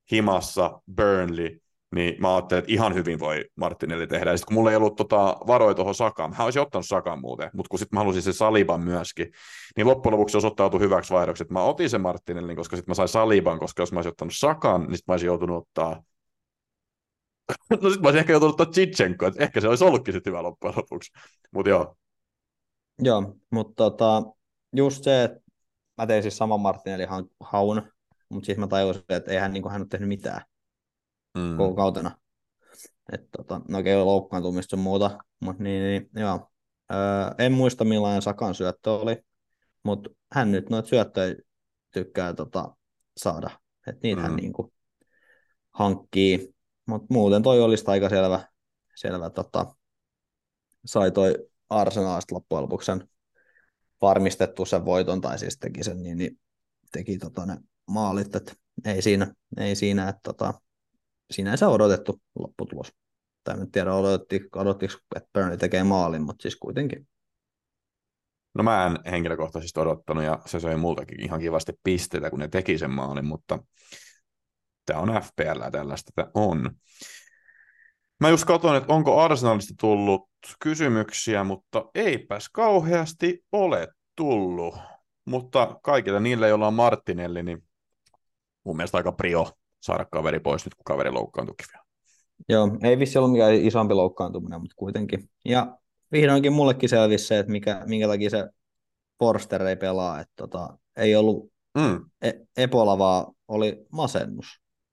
himassa Burnley, niin mä ajattelin, että ihan hyvin voi Martinelli tehdä. Ja sitten kun mulla ei ollut varoja tuohon Sakaan, mä olisin ottanut Sakan muuten, mutta kun sitten mä halusin se Saliban myöskin, niin loppujen lopuksi se osoittautui hyväksi vaihdoksi, että mä otin sen Martinellin, koska sitten mä sain Saliban, koska jos mä olisin ottanut Sakan, niin sitten mä olisin joutunut ottaa no sitten mä olisin ehkä joutunut ottaa Chichenko, että ehkä se olisi ollutkin sitten hyvä loppujen lopuksi. Mutta joo. Joo, mutta just se, että mä tein siis saman Martinelli haun, mutta siis mä tajusin, että eihän niin hän ole tehnyt mitään koko kautena. Että no okei, loukkaantumista ja muuta, mutta niin, joo. En muista millainen Sakan syöttö oli, mutta hän nyt noita syöttöjä tykkää saada, että niitä hän niin kuin hankkii, mutta muuten toi olisi aika selvä sai toi Arsenalista loppujen lopuksi sen varmistettu sen voiton, tai siis teki sen, niin teki ne maalit, että ei siinä että sinänsä odotettu lopputulos. Tai en tiedä, odottiko, että Burnley tekee maalin, mutta siis kuitenkin. No mä en henkilökohtaisesti odottanut, ja se söi multakin ihan kivasti pisteitä, kun ne teki sen maalin, mutta tämä on FPL ja tällaista tämä on. Mä just katson, että onko Arsenalista tullut kysymyksiä, mutta eipäs kauheasti ole tullut. Mutta kaikille niille, joilla on Martinelli, niin mun mielestä aika prio saada kaveri pois nyt, kun kaveri loukkaantuikin vielä. Joo, ei vissi ollut mikään isompi loukkaantuminen, mutta kuitenkin. Ja vihdoinkin mullekin selvisi se, että minkä takia se Forster ei pelaa. Että ei ollut Ebola, vaan oli masennus.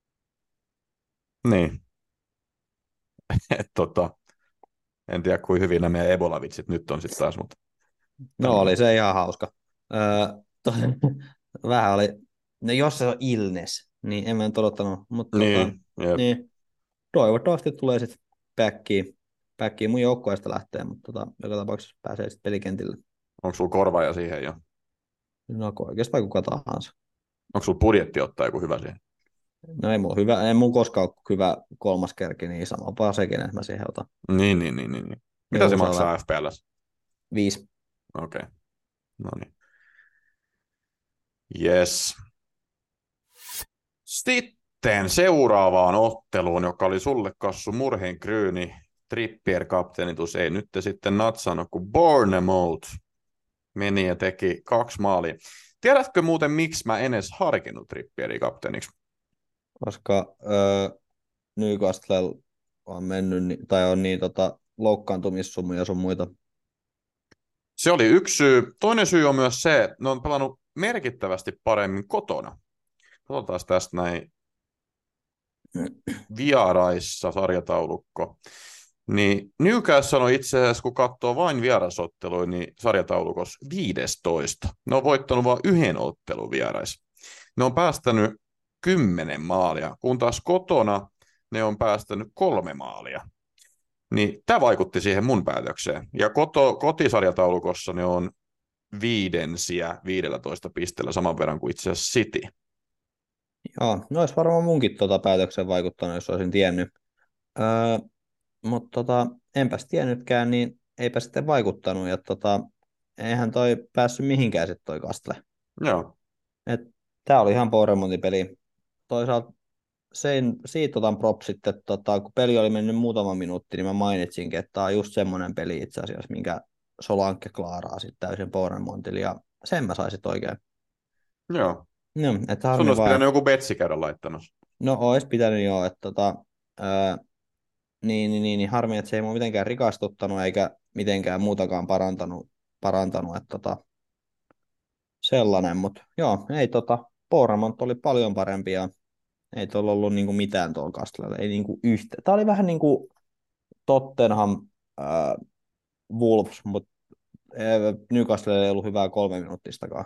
Niin. En tiedä, kuinka hyvin nämä meidän Ebola-vitsit nyt on sitten taas, mutta... No oli se ihan hauska. Vähän oli, no jos se on illness, niin en mä nyt odottanut, mutta niin, toivottavasti tulee sitten backiin mun joukkueesta lähtee, mutta joka tapauksessa pääsee sitten pelikentille. Onko sulla korvaaja siihen jo? No oikeastaan kuka tahansa. Onko sulla budjetti ottaa joku hyvä siihen? No ei mun koskaan ole hyvä kolmas kerki, niin samapaa sekin, että mä siihen otan. Niin. Mitä se maksaa FPL:ssä? 5. Okei. No niin. Yes. Sitten seuraavaan otteluun, joka oli sulle Kassu murheenkryyni, Trippier-kapteenitus ei nyt sitten natsannut, kun Bournemouth meni ja teki 2 maalia. Tiedätkö muuten, miksi mä en edes harkinnut Trippierin kapteeniksi? Koska Newcastle on mennyt, tai on niin loukkaantumissumuja sun muita. Se oli yksi syy. Toinen syy on myös se, että ne on pelannut merkittävästi paremmin kotona. Katsotaan tästä näin vieraissa sarjataulukko. Niin Newcastle on itse asiassa, kun katsoo vain vierasotteluja, niin sarjataulukossa 15. Ne on voittanut vain 1 ottelun vierais. Ne on päästänyt 10 maalia, kun taas kotona ne on päästänyt 3 maalia. Niin tämä vaikutti siihen mun päätökseen. Ja kotisarjataulukossa ne on 5. 15 pisteellä saman verran kuin itse asiassa City. Joo, no olisi varmaan munkin päätökseen vaikuttanut, jos olisin tiennyt. Mutta enpäs tiennytkään, niin eipä sitten vaikuttanut. Ja eihän toi päässyt mihinkään sitten toi Kastle. Joo. Tämä oli ihan Bournemouthin peli. Toisaalta siitä otan propsit, että kun peli oli mennyt muutama minuutti, niin mä mainitsinkin, että tämä on just semmoinen peli itse asiassa, minkä Solanke klaaraa sitten täysin Bournemouthille, ja sen mä saisin oikein. Joo. No, että sun olisi pitänyt joku betsi käydä laittanut. No, olisi pitänyt joo, että niin, harmi, että se ei mua mitenkään rikastuttanut, eikä mitenkään muutakaan parantanut että sellainen, mutta joo, ei Bournemouth oli paljon parempi, ja ei tuolla ollut niinku mitään tuolla Kastelella, ei niinku yhtä. Tämä oli vähän niin kuin Tottenham Wolves, mutta Newcastle ei ollut hyvää 3 minuuttistakaan.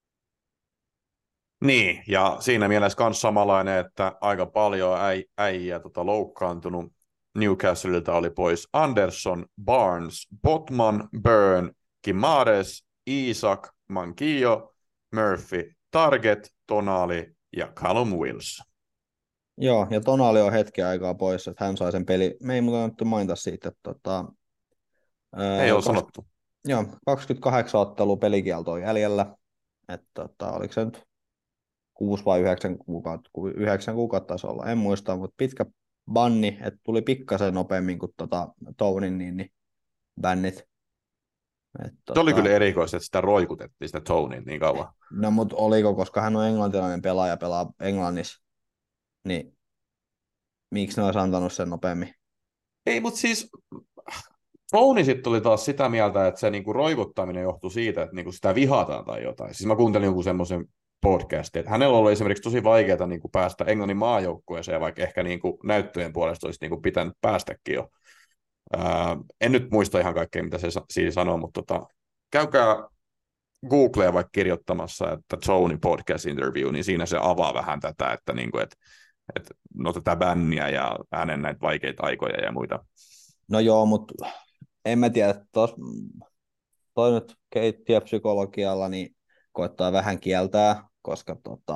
Niin, ja siinä mielessä myös samanlainen, että aika paljon äijä loukkaantunut. Newcastlelta oli pois Anderson, Barnes, Botman, Byrne, Gimares, Isak, Manquillo, Murphy, Target, Tonali ja Callum Wilson. Joo, ja Tonali on hetken aikaa pois, että hän sai sen peli. Me ei muuten annettu mainita siitä, että ei ole sanottu. Joo, 28 ottelua pelikieltoa jäljellä. Että oliko se nyt 6 vai 9 kuukautta, 9 kuukautta taisi olla, en muista, mutta pitkä banni, että tuli pikkasen nopeammin kuin Tonin niin bännit. Se oli kyllä erikoista, että sitä roikutettiin sitä Tonin niin kauan. No mutta oliko, koska hän on englantilainen pelaaja, pelaa Englannissa, niin miksi ne olisi antanut sen nopeammin? Ei, mutta siis Tony sitten tuli taas sitä mieltä, että se niinku roikuttaminen johtui siitä, että niinku sitä vihataan tai jotain. Siis mä kuuntelin jonkun semmoisen podcastin, että hänellä oli esimerkiksi tosi vaikeaa niinku päästä Englannin maajoukkueeseen, vaikka ehkä niinku näyttöjen puolesta olisi niinku pitänyt päästäkin jo. En nyt muista ihan kaikkea, mitä se siinä sanoo, mutta käykää Googlea vaikka kirjoittamassa, että Tony podcast interview, niin siinä se avaa vähän tätä, että niinku, no tätä bänniä ja hänen näitä vaikeita aikoja ja muita. No joo, mutta en mä tiedä, toi nyt keittiöpsykologialla niin koittaa vähän kieltää, koska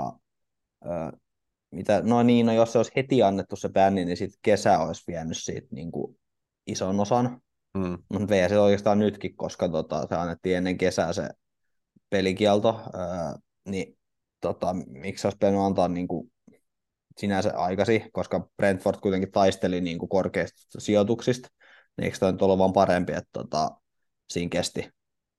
no jos se olisi heti annettu se bänni, niin sitten kesä olisi vienyt siitä niin kuin ison osan. Mutta vei se oikeastaan nytkin, koska se annettiin ennen kesää se pelikielto, niin miksi olisi pitänyt antaa niin kuin sinänsä aikaisin, koska Brentford kuitenkin taisteli niin kuin korkeista sijoituksista, niin eikö toi nyt ollut vaan parempi, että siinä kesti.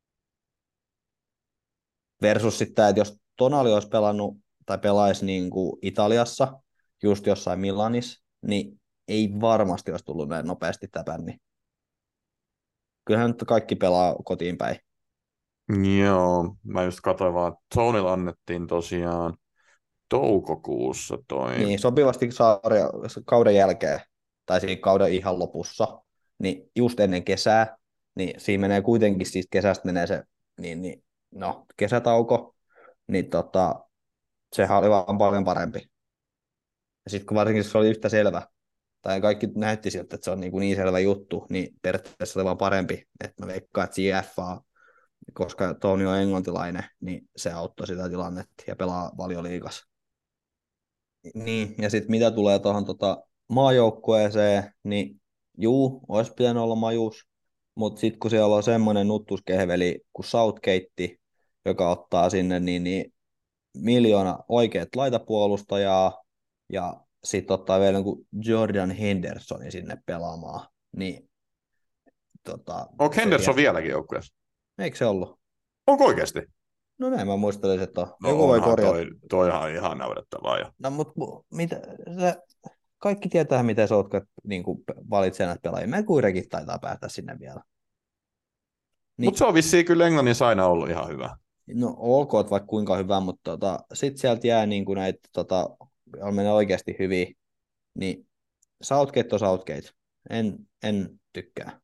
Versus sitten, että jos Tonali olisi pelannut tai pelaisi niin kuin Italiassa, just jossain Milanissa, niin ei varmasti olisi tullut näin nopeasti tämä bänni. Kyllähän nyt kaikki pelaa kotiin päin. Joo, mä just katsoin vaan, että Tonilla annettiin tosiaan toukokuussa toi. Niin, sopivasti kauden jälkeen, tai siinä kauden ihan lopussa, niin just ennen kesää, niin siinä menee kuitenkin, siis kesästä menee se, kesätauko, niin sehän oli vaan paljon parempi. Ja sitten kun varsinkin se oli yhtä selvä, tai kaikki näytti siltä, että se on niin selvä juttu, niin periaatteessa se oli vaan parempi, että mä veikkaan, että CFA, koska Toni on englantilainen, niin se auttoi sitä tilannetta ja pelaa Valioliigassa. Niin, ja sitten mitä tulee tuohon maajoukkueeseen, niin olisi pitänyt olla majuus, mutta sitten kun siellä on semmoinen nuttuskehveli kuin Southgate, joka ottaa sinne niin 1 miljoona oikeat laitapuolustajaa, ja sitten ottaa vielä Jordan Hendersonin sinne pelaamaan, niin onko Henderson vieläkin joukkueessa? Eikö se ollut? Onko oikeasti? No näin mä muistelisin, että No joku voi korjata. Toihan ihan naurettavaa jo. No mutta kaikki tietää, miten Southgate niin valitsee näitä pelaajia. Me kuitenkin taitaa päästä sinne vielä. Niin, Mutta se on vissiin kyllä Englannissa aina ollut ihan hyvä. no olkoon vaikka kuinka hyvä, mutta sitten sieltä jää niin kuin näitä, on menee oikeasti hyviä, niin Southgate on Southgate. En tykkää.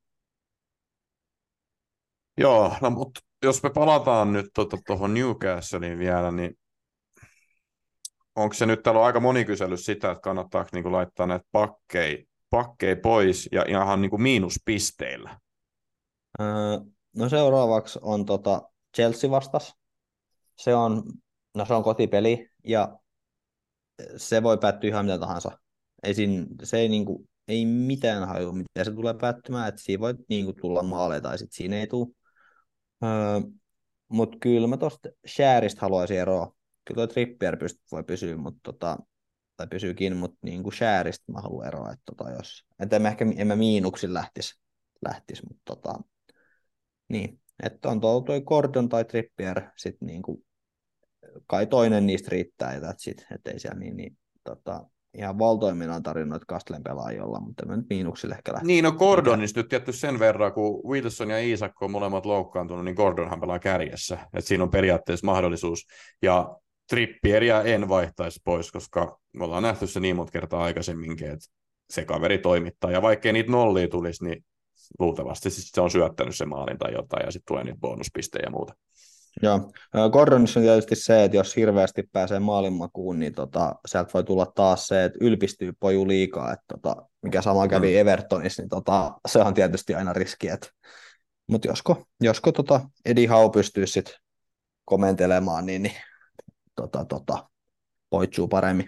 Joo, no mutta jos me palataan nyt tuohon Newcastleen vielä, niin onko se nyt, täällä on aika moni kysellyt sitä, että kannattaako niinku laittaa näitä pakkeja pois ja ihan niinku miinuspisteillä? No seuraavaksi on Chelsea vastas. Se on kotipeli ja se voi päättyä ihan mitä tahansa. Ei mitään haju, miten se tulee päättymään, että siinä voi tulla maaleja tai sitten siinä ei tule. Mutta kyllä mä tuosta Shäristä haluaisin eroa. Kyllä tuo Trippier voi pysyä, tai pysyykin, mutta niin kuin Shäristä mä haluan eroa. Että en mä miinuksin lähtisi mutta niin. Että on tuo Gordon tai Trippier, sitten niin kuin, kai toinen niistä riittää, ja että ei siellä ihan valtoimminaan tarjonnut Kastlen pelaajilla, mutta mä nyt miinuksille ehkä lähtee. Niin, no Gordonista nyt tietty sen verran, kun Wilson ja Isak on molemmat loukkaantunut, niin Gordonhan pelaa kärjessä. Et siinä on periaatteessa mahdollisuus. Ja Trippieria en vaihtaisi pois, koska me ollaan nähty se niin monta kertaa aikaisemminkin, että se kaveri toimittaa. Ja vaikkei niitä nollia tulisi, niin luultavasti se on syöttänyt se maalin tai jotain, ja sitten tulee niitä bonuspistejä ja muuta. Joo, Gordonissa on tietysti se, että jos hirveästi pääsee maalinmakuun, niin sieltä voi tulla taas se, että ylpistyy poju liikaa, että mikä sama kävi Evertonissa, niin se on tietysti aina riski. Mutta josko Eddie Howe pystyy sitten komentelemaan, niin poitsuu paremmin.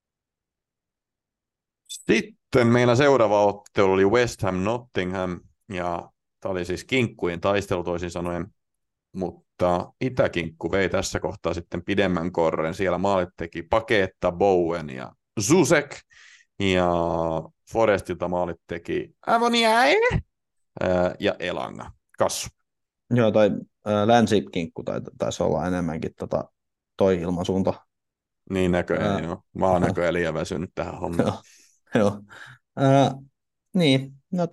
Sitten meillä seuraava ottelu oli West Ham Nottingham, ja tämä oli siis kinkkujen taistelu toisin sanoen, mutta Itäkinkku vei tässä kohtaa sitten pidemmän korren. Siellä maalit teki Paketta, Bowen ja Zuzek. Ja Forestilta maalit teki Avoniai ja Elanga. Kassu. Joo, toi länsikinkku taisi olla enemmänkin toi ilmansuunta. Niin näköjään, Ää, joo. Mä oon joo, näköjään liian väsynyt tähän hommaan. joo, joo. Niin, no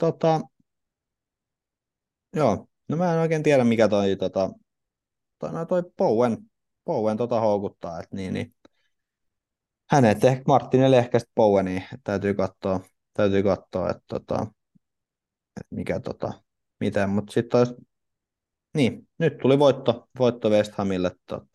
joo. No mä en oikein tiedä, mikä toi Bowen houkuttaa, että niin. Hänet ehkä Martinelli ehkä sitten Boweniin, täytyy katsoa, että mikä miten, mutta sitten niin, nyt tuli voitto West Hamille,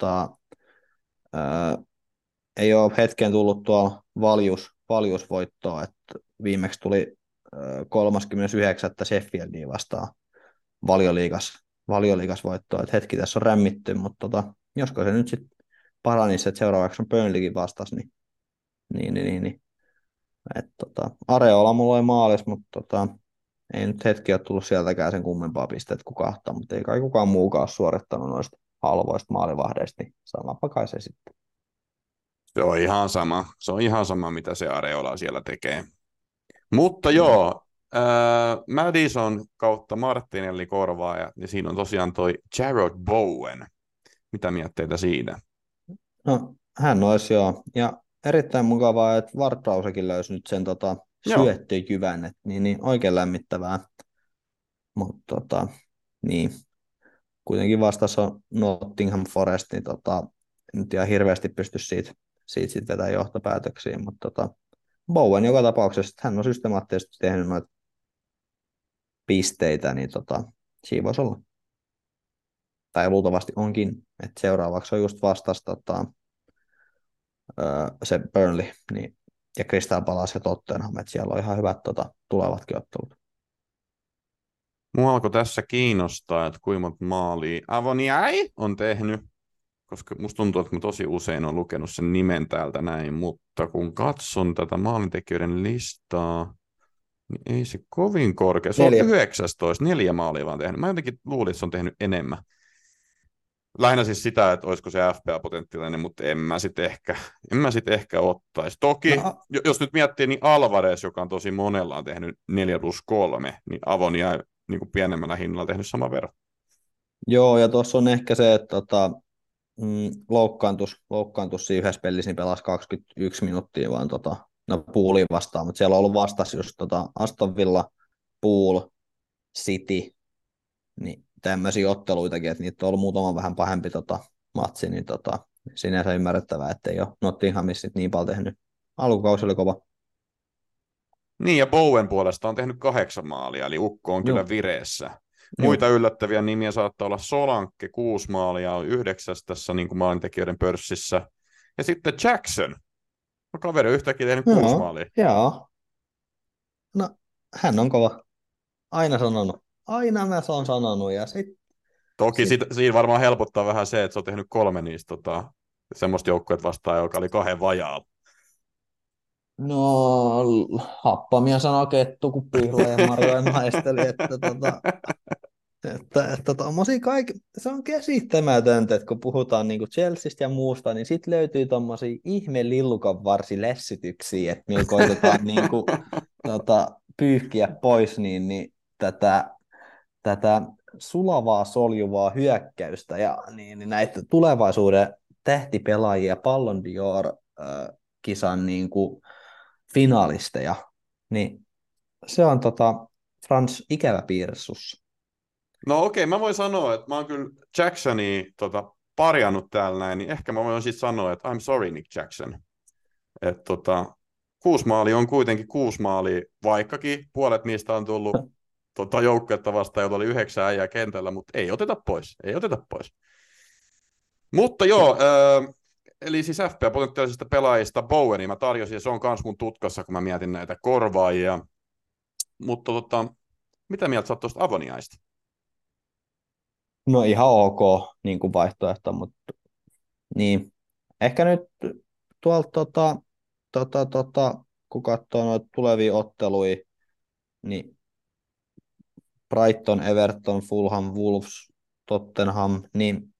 ää, ei ole hetken tullut tuolla valjusvoittoa, että viimeksi tuli 39. Sheffieldiin vastaan valioliigas voittoa, että hetki tässä on rämmitty, mutta josko se nyt sitten paranisi, että seuraavaksi on Burnleykin vastas, niin. Areola mulla oli maalis, mutta ei nyt hetki ole tullut sieltäkään sen kummempaa pisteet kuin kahta, mutta ei kai kukaan muukaan ole suorittanut noista halvoista maalivahdeista, niin samapa kai se sitten. Se on ihan sama. Se on ihan sama, mitä se Areola siellä tekee. Mutta joo, Madison kautta Martinelli korvaaja, niin siinä on tosiaan toi Jarrod Bowen. Mitä mietteitä siitä? No, hän olisi joo. Ja erittäin mukavaa, että Ward-Prowsekin löysi nyt sen Joo. syöttöjyvän, niin oikein lämmittävää. Mutta niin, kuitenkin vastassa on Nottingham Forest, niin nyt ihan hirveästi pysty siitä sitten vetämään johtopäätöksiä, mutta Bowen joka tapauksessa, hän on systemaattisesti tehnyt noita pisteitä, niin siinä voisi olla. Tai luultavasti onkin, että seuraavaksi on just vastas se Burnley niin, ja Crystal Palace ja Tottenham, että siellä on ihan hyvät tulevatkin ottelut. Mua alkoi tässä kiinnostaa, että kuinka monta maalia Avoniai on tehnyt, koska musta tuntuu, että mä tosi usein olen lukenut sen nimen täältä näin, mutta kun katson tätä maalintekijöiden listaa, niin ei se kovin korkea. Se 4. on 19, 4 maalia vaan tehnyt. Mä jotenkin luulin, että se on tehnyt enemmän. Lähinnä siis sitä, että olisiko se FPA-potentiaalinen, mutta en mä sit ehkä ottaisi. Toki, jos nyt miettii, niin Alvarez, joka on tosi monella on tehnyt 4+3, niin Avonia niin kuin pienemmällä hinnalla on tehnyt saman verran. Joo, ja tuossa on ehkä se, että loukkaantus siinä yhdessä pelissä, niin pelasi 21 minuuttia vaan Pooliin vastaan, mutta siellä on ollut vastas just Aston Villa, Pool, City, niin tämmöisiä otteluitakin, että niitä on ollut muutama vähän pahempi matsi, niin sinänsä ymmärrettävää, että ei ole Nottinghamissa niin paljon tehnyt. Alkukausi oli kova. Niin, ja Bowen puolesta on tehnyt 8 maalia, eli Ukko on kyllä vireessä. Muita yllättäviä nimiä saattaa olla Solanke, 6 maalia, on 9 tässä niin kuin maalintekijöiden pörssissä. Ja sitten Jackson. No, kaveri on yhtäkkiä tehnyt 6 maalia. Joo. No, hän on kova. Aina sanonut. Aina mä oon sanonut. Ja Toki siinä varmaan helpottaa vähän se, että se on tehnyt 3 niistä semmoista joukkueet vastaan, joka oli 2 vajaalla. No, happamia sanoo kettu, kun pihlaja marjoja maisteli, että tommosia se on käsittämätöntä, että kun puhutaan niinku Chelseasta ja muusta, niin sitten löytyy tommosia ihme lillukanvarsilässytyksiä, että millä koitetaan niinku, pyyhkiä pois niin tätä sulavaa, soljuvaa hyökkäystä ja niin näitä tulevaisuuden tähtipelaajia Ballon d'Or kisan niinku finaalisteja, niin se on Frans ikävä piirre. No okei, mä voin sanoa, että mä oon kyllä Jacksonia parjannut täällä näin, niin ehkä mä voin sitten sanoa, että I'm sorry Nick Jackson. Että 6 maalia on kuitenkin 6 maalia, vaikkakin puolet niistä on tullut joukkuetta vastaan, joilla oli 9 äijää kentällä, mutta ei oteta pois. Mutta joo, eli siis FPA-potentiaalisista pelaajista Bowenia mä tarjosin, ja se on kans mun tutkassa, kun mä mietin näitä korvaajia. Mutta mitä mieltä sä oot tuosta Avoniaista? No ihan ok niin kuin vaihtoehto, mutta niin. Ehkä nyt tuolta kun katsoo noita tulevia otteluja, niin Brighton, Everton, Fulham, Wolves, Tottenham, niin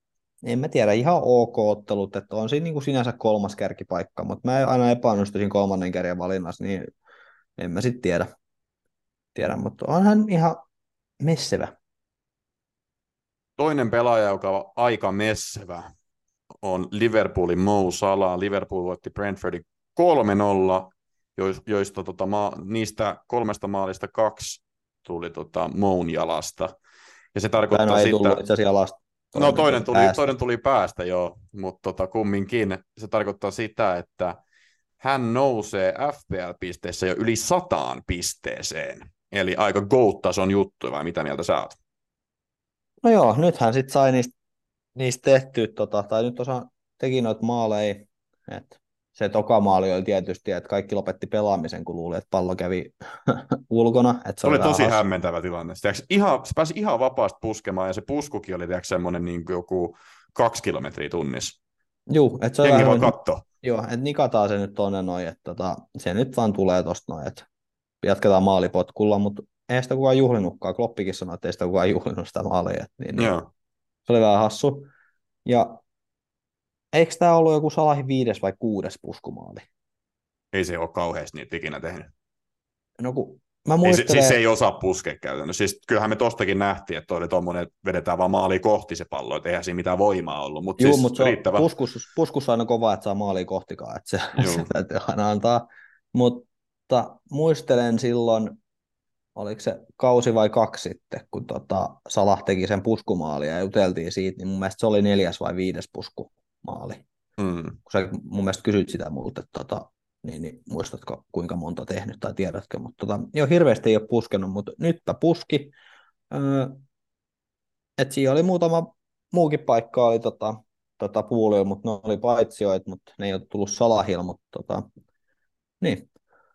en mä tiedä, ihan ok ottelut, että on siinä niin kuin sinänsä kolmas kärkipaikka, mutta mä aina epäonnistuisin kolmannen kärjen valinnassa, niin en mä sitten tiedä, mutta onhan ihan messevä. Toinen pelaaja, joka on aika messevä, on Liverpoolin Mo Salah. Liverpool voitti Brentfordin 3-0, joista niistä 3 maalista 2 tuli Moun jalasta. Ja se Tai no tarkoittaa ei sitä... tullut itse asiassa alasta. No toinen tuli päästä, joo, mutta kumminkin se tarkoittaa sitä, että hän nousee FPL-pisteissä jo yli 100 pisteeseen. Eli aika GOAT-tason juttu, vai mitä mieltä sä oot? No joo, nythän sitten sai niistä tehtyä, tai nyt teki noita maaleja, että se toka maali oli tietysti, että kaikki lopetti pelaamisen, kun luuli, että pallo kävi ulkona. Että Se oli tosi hämmentävä tilanne. Se pääsi ihan vapaasti puskemaan, ja se puskukin oli semmoinen niin kuin joku 2 kilometriä tunnissa. Juu, että se on jengi vaan katto. Joo, että nikataan se nyt tonne noin, että se nyt vaan tulee tosta noin, että jatketaan maalipotkulla, mutta ei sitä kukaan juhlinutkaan. Kloppikin sanoi, että ei sitä kukaan juhlinut sitä maalia. Niin. Se oli vähän hassu. Ja eikö tämä ollut joku Salahin 5. vai 6. puskumaali? Ei se ole kauheasti niitä ikinä tehnyt. No kun mä muistelen... Siis se ei osaa puskea käytännössä. Siis kyllähän me tostakin nähtiin, että oli tommonen, että vedetään vaan maaliin kohti se pallo, että eihän siinä mitään voimaa ollut. Mutta siis mutta riittävä. Puskussa aina kova, että saa maaliin kohtikaan, että se täytyy aina antaa. Mutta muistelen silloin, oliko se kausi vai 2 sitten, kun Salah teki sen puskumaalia ja juteltiin siitä, niin mun mielestä se oli 4. vai 5. puskumaali. Kun sä mun mielestä kysyt sitä multa, että niin muistatko kuinka monta tehnyt tai tiedätkö, mutta joo, hirveästi ei ole puskenut, mutta nytpä puski. Että siinä oli muutama muukin paikka oli puolilla, mutta ne oli paitsioit, mutta ne ei ole tullut Salahilla, mutta niin.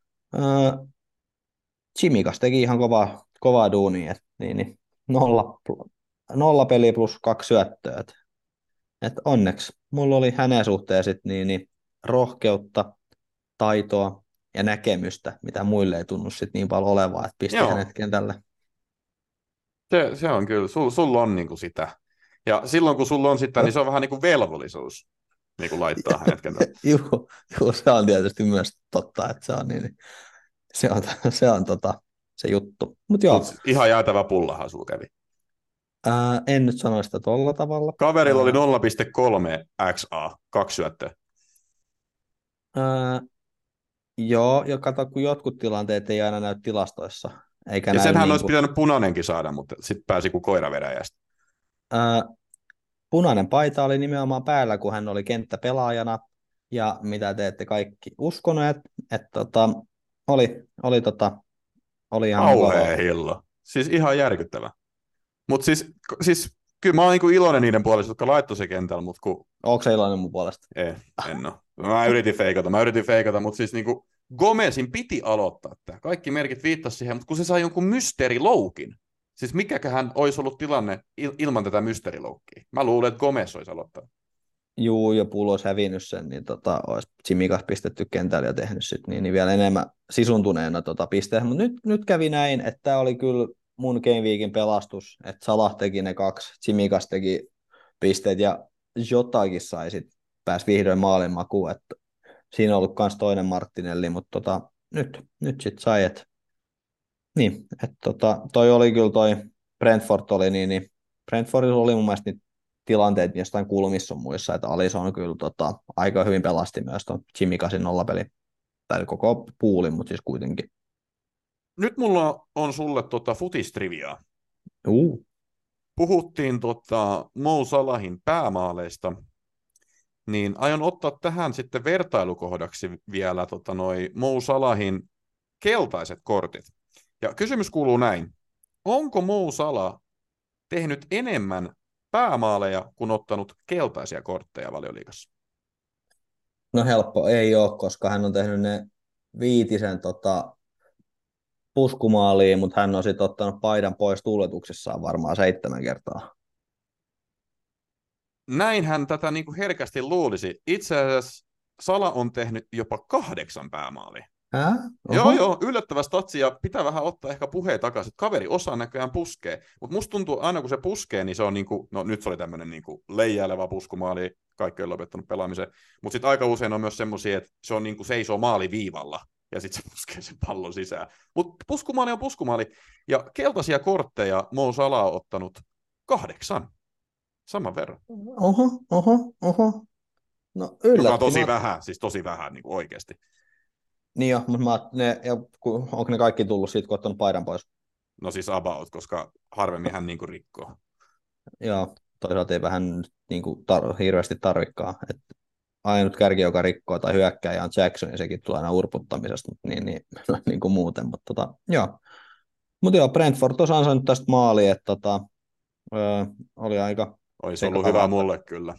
Tsimikas teki ihan kovaa duunia, että niin, 0 peliä plus 2 syöttöä. Et onneksi mulla oli hänen suhteen sit niin rohkeutta, taitoa ja näkemystä, mitä muille ei tunnu sit niin paljon olevaa, että pisti hänet kentälle. Se on kyllä, sulla on niinku sitä. Ja silloin kun sulla on sitä, niin se on vähän niin kuin velvollisuus niin kuin laittaa hänet kentälle. Joo, se on tietysti myös totta, että se on niin. Se on se juttu. Mut joo. Ihan jäätävä pullahan sulla kävi. En nyt sano sitä tolla tavalla. Kaverilla oli 0,3 XA, 2 syöttöä. Joo, ja kato, kun jotkut tilanteet ei aina näy tilastoissa. Eikä ja senhän niin olisi pitänyt punainenkin saada, mutta sitten pääsi kuin koiraveräjästä. Punainen paita oli nimenomaan päällä, kun hän oli kenttäpelaajana. Ja mitä te ette kaikki uskoneet, että oli ihan kauhea hillo. Siis ihan järkyttävä. Mutta siis kyllä mä oon niinku iloinen niiden puolesta, jotka laittoi se kentällä, mutta kun... Onko se iloinen mun puolesta? En ole. Mä yritin feikata, mutta siis niinku Gomezin piti aloittaa tämä. Kaikki merkit viittasi siihen, mutta kun se sai jonkun mysteeriloukin, siis mikäköhän olisi ollut tilanne ilman tätä mysteeriloukkia? Mä luulen, että Gomez olisi aloittanut. Juu, ja Pulo olisi hävinnyt sen, niin olisi Tsimikas pistetty kentälle ja tehnyt sit niin vielä enemmän sisuntuneena pisteitä. Mutta nyt kävi näin, että tämä oli kyllä mun Game Weekin pelastus, että Salah teki ne 2, Tsimikas teki pisteet ja jotakin sai sitten, pääsi vihdoin maalin makuun, että siinä on ollut myös toinen Martinelli, mutta nyt sitten sai, että niin, että toi oli kyllä toi Brentford oli niin Brentfordilla oli mun mielestä niitä tilanteet jostain kulmissa on muissa, että Alisson kyllä aika hyvin pelasti myös tuon Tsimicasin nollapeli, tai koko puulin, mutta siis kuitenkin. Nyt mulla on sulle futistriviaa. Puhuttiin Mo Salahin päämaaleista, niin aion ottaa tähän sitten vertailukohdaksi vielä Mo Salahin keltaiset kortit. Ja kysymys kuuluu näin. Onko Mo Salah tehnyt enemmän päämaaleja kuin ottanut keltaisia kortteja Valioliigassa? No helppo ei ole, koska hän on tehnyt ne 5 puskumaaliin, mutta hän on sitten ottanut paidan pois tuuletuksessaan varmaan 7 kertaa. Näin hän tätä niin kuin herkästi luulisi. Itse asiassa Salah on tehnyt jopa 8 päämaalia. Joo, Oho. joo, yllättävä statsi ja pitää vähän ottaa ehkä puheen takaisin. Kaveri osaa näköjään puskee, mutta musta tuntuu aina kun se puskee, niin se on niinku, no nyt se oli tämmöinen niinku leijaileva puskumaali, kaikki on lopettanut pelaamisen, mutta sitten aika usein on myös semmoisia, että se on niinku seisoo maaliviivalla ja sitten se puskee sen pallon sisään. Mutta puskumaali on puskumaali ja keltaisia kortteja Mo Salah on ottanut 8, saman verran. Oho. No Joka on yllätti. tosi vähän, siis tosi vähän niinku oikeasti. Niin jo, mutta onko ne kaikki tullut siitä, kun ottanut paidan pois? No siis about, koska harvemmin hän niinku rikkoo. Joo, toisaalta ei vähän niin kuin hirveästi tarvikkaa. Ainut kärki, joka rikkoo tai hyökkääjä on Jackson, ja sekin tulee aina urputtamisesta, niin kuin muuten. Joo. Mutta joo, Brentford on ansainnut tästä maali, että oli aika Olisi ollut hyvä sekavaa. mulle kyllä.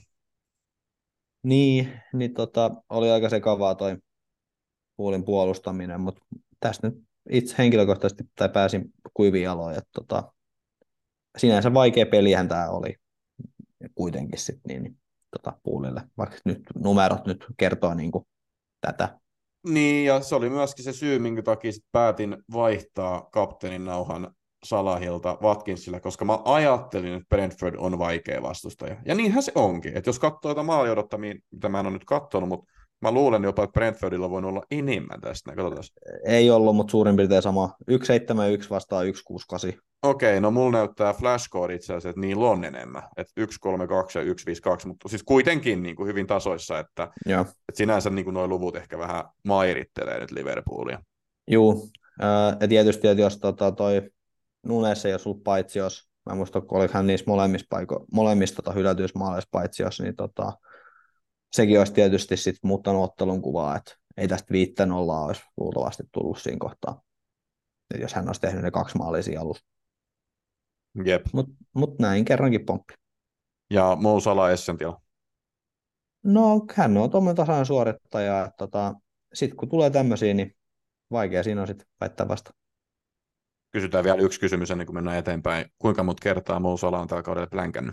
Oli aika sekavaa toi Poolin puolustaminen, mutta tästä nyt itse henkilökohtaisesti pääsin kuiviin jaloin, että sinänsä vaikea pelihän tämä oli kuitenkin sitten Poolille, vaikka nyt numerot nyt kertoo niin kuin tätä. Niin, ja se oli myöskin se syy, minkä takia sit päätin vaihtaa kapteenin nauhan Salahilta Watkinsilla, koska mä ajattelin, että Brentford on vaikea vastustaja. Ja niinhän se onkin. Että jos katsoo jotain maali odottamia, mitä mä en ole nyt katsonut, mutta mä luulen jopa, että Brentfordilla voi olla enemmän tästä. Katsotaan. Ei ollut, mutta suurin piirtein sama. 171 vastaan 168. Okei, no mulla näyttää flashcode itse asiassa, että niillä on enemmän. Että 132 ja 152, mutta siis kuitenkin niin kuin hyvin tasoissa, että Joo. sinänsä niin nuo luvut ehkä vähän mairittelee nyt Liverpoolia. Juu, ja tietysti, että jos toi Nunes ei olisi ollut paitsiossa, mä en muista, oliko hän niissä molemmissa hylätyissä maaleissa paitsiossa, niin sekin olisi tietysti sit muuttanut ottelun kuvaa, että ei tästä 5-0 olisi luultavasti tullut siinä kohtaa, jos hän olisi tehnyt ne 2 maalia siinä alussa. Jep. Mut näin kerrankin pomppi. Ja Mo Salah Essential. No, hän on tuommoinen tasainen suorittaja, että sitten kun tulee tämmöisiä, niin vaikea siinä on sitten väittää vasta. Kysytään vielä yksi kysymys ennen kuin mennään eteenpäin. Kuinka monta kertaa Mo Salah on tällä kaudella plänkännyt?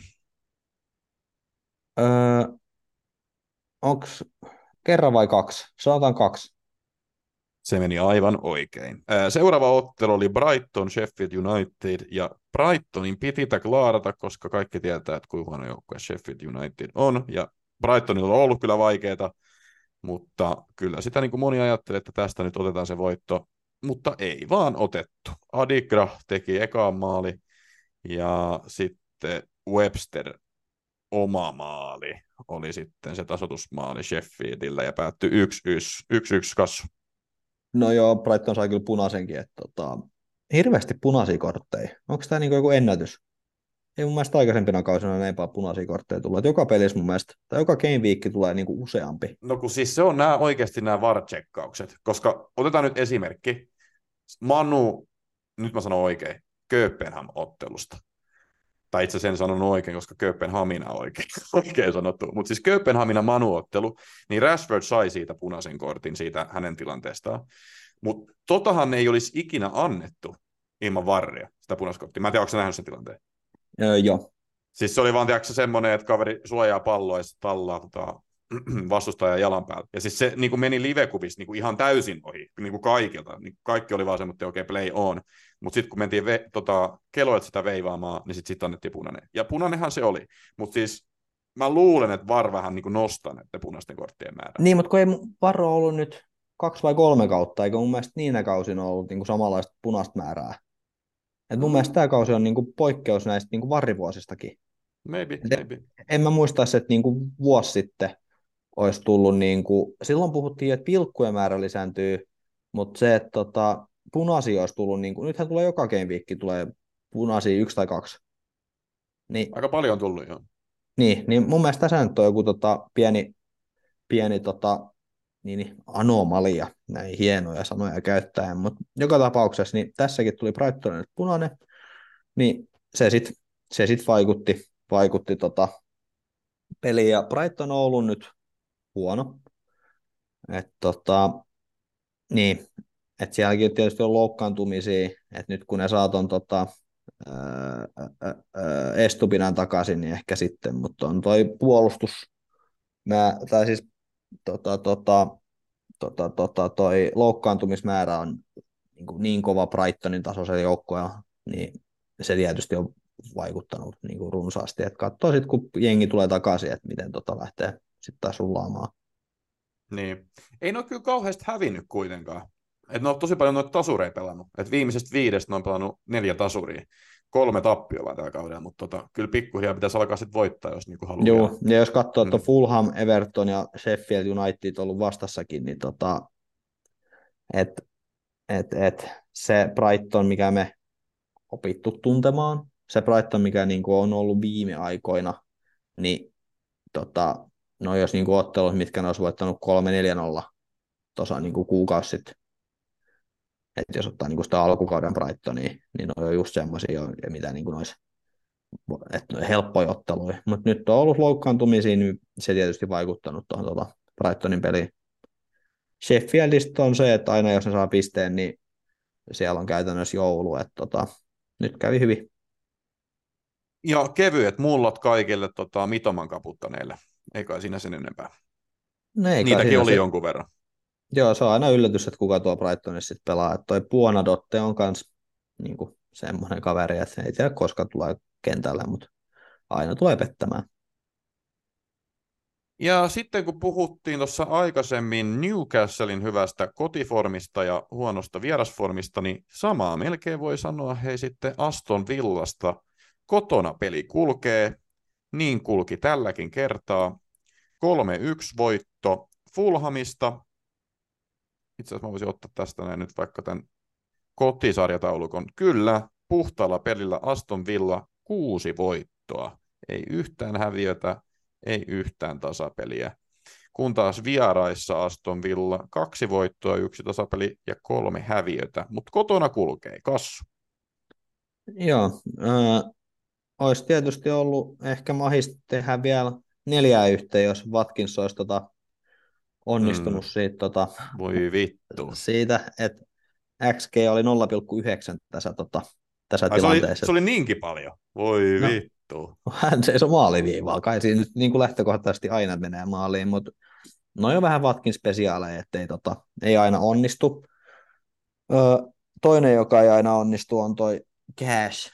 Onko kerran vai 2? Sanotaan 2. Se meni aivan oikein. Seuraava ottelu oli Brighton, Sheffield United, ja Brightonin piti klaarata, koska kaikki tietää, että kuinka huono joukkue Sheffield United on, ja Brightonilla on ollut kyllä vaikeaa, mutta kyllä sitä niin kuin moni ajattelee, että tästä nyt otetaan se voitto, mutta ei vaan otettu. Adigra teki ekaan maali, ja sitten Webster oma maali oli sitten se tasoitusmaali Sheffieldillä, ja päättyi 1-1 kasvu. No joo, Brighton sai kyllä punaisenkin, että hirveästi punaisia kortteja. Onko tämä niinku joku ennätys? Ei mun mielestä aikaisempina kausina näin paljon punaisia kortteja tullut. Joka pelissä mun mielestä, tai joka game week tulee niinku useampi. No kun siis se on oikeasti nämä VAR-tsekkaukset, koska otetaan nyt esimerkki. Manu, nyt mä sanon oikein, Kööpenham-ottelusta. Tai itse asiassa en sanonut oikein, koska Kööpenhamina on oikein sanottu. Mutta siis Kööpenhamina Manu-ottelu, niin Rashford sai siitä punaisen kortin siitä hänen tilanteestaan. Mutta totahan ei olisi ikinä annettu ilman varria, sitä punaiskorttia. Mä en tiedä, onko sä nähnyt sen tilanteen? Joo. Siis se oli vaan semmoinen, että kaveri suojaa palloa ja tallaa vastustajan jalan päällä. Ja siis se niin kuin meni livekuvissa niin kuin ihan täysin ohi niin kuin kaikilta. Niin kaikki oli vaan semmoinen, että okei, play on. Mutta sitten kun mentiin keloit sitä veivaamaan, niin sitten annettiin punainen. Ja punainenhan se oli. Mutta siis mä luulen, että VAR vähän niin kuin nostaa näiden punaisten korttien määrää. Niin, mutta kun ei VAR ollut nyt 2 vai 3 kautta, eikä mun mielestä niinä kausina ollut niin kuin samanlaista punaista määrää. Et mun mielestä tämä kausi on niin kuin poikkeus näistä niin kuin VAR-vuosistakin. Maybe. En mä muista, että niin kuin vuosi sitten olisi tullut, niin kuin, silloin puhuttiin, että pilkkujen määrä lisääntyy, mutta se, että punaisia olisi tullut, niin kuin, nythän tulee joka game week, tulee punaisia 1 tai 2. Niin, aika paljon on tullut, joo. Niin mun mielestä tässä nyt on joku pieni anomalia, näin hienoja sanoja käyttäen, mutta joka tapauksessa niin tässäkin tuli Brightonille punainen, niin se sit vaikutti peliin, ja Brighton on ollut nyt huono, että niin, että sielläkin tietysti on loukkaantumisia, että nyt kun ne saa ton Estupinan takaisin, niin ehkä sitten, mutta on toi puolustus, toi loukkaantumismäärä on niin kova Brightonin tasoisen joukkoja, niin se tietysti on vaikuttanut niin kuin runsaasti. Et katsoo sitten, kun jengi tulee takaisin, että miten lähtee sitten taas rullaamaan. Niin. Ei ne ole kyllä kauheasti hävinnyt kuitenkaan. Et ne on tosi paljon noita tasureja pelannut. Et viimeisestä 5 ne on pelannut 4 tasuria. 3 tappiota tällä kaudella, mutta kyllä pikkuhiljaa pitäisi alkaa sitten voittaa, jos niinku haluaa. Joo, ja jos katsoo, että Fulham, Everton ja Sheffield United on ollut vastassakin, niin se Brighton, mikä me opittu tuntemaan, se Brighton, mikä niinku on ollut viime aikoina, niin no jos niinku ottelut, mitkä ne olisi voittanut 3-4-0 tuossa niinku kuukausi sitten, että jos ottaa niinku sitä alkukauden Brightonia, niin ne on just semmoisia, mitä niinku olisi helppoja otteluja. Mutta nyt on ollut loukkaantumisia, niin se tietysti vaikuttanut tuohon Brightonin peliin. Sheffieldistä on se, että aina jos ne saa pisteen, niin siellä on käytännössä joulu. Että nyt kävi hyvin. Ja kevyet mullot kaikille Mitoman kaputtaneille. Ei kai siinä sen enempää. Niitäkin oli jonkun verran. Joo, se on aina yllätys, että kuka tuo Brightonissa sitten pelaa. Että toi Buonadotte on myös niinku semmoinen kaveri, että ei tiedä koska tulee kentälle, mutta aina tulee pettämään. Ja sitten kun puhuttiin tuossa aikaisemmin Newcastlein hyvästä kotiformista ja huonosta vierasformista, niin samaa melkein voi sanoa hei sitten Aston Villasta. Kotona peli kulkee, niin kulki tälläkin kertaa. 3-1 voitto Fulhamista. Itse asiassa mä voisin ottaa tästä näin nyt vaikka tämän kotisarjataulukon. Kyllä, puhtaalla pelillä Aston Villa 6 voittoa. Ei yhtään häviötä, ei yhtään tasapeliä. Kun taas vieraissa Aston Villa 2 voittoa, 1 tasapeli ja 3 häviötä. Mutta kotona kulkee, kassu. Joo, olisi tietysti ollut ehkä mahista tehdä vielä 4 yhteen, jos Watkins olisi onnistunut siitä, voi vittu. siitä, että XG oli 0,9 tässä tilanteessa. Se oli niinkin paljon. Voi vittu. Hän seisoi maaliviivaa. Kai siinä nyt niin kuin lähtökohtaisesti aina menee maaliin, mutta no jo vähän Watkins spesiaaleja, ettei ei aina onnistu. Toinen, joka ei aina onnistu, on toi Cash.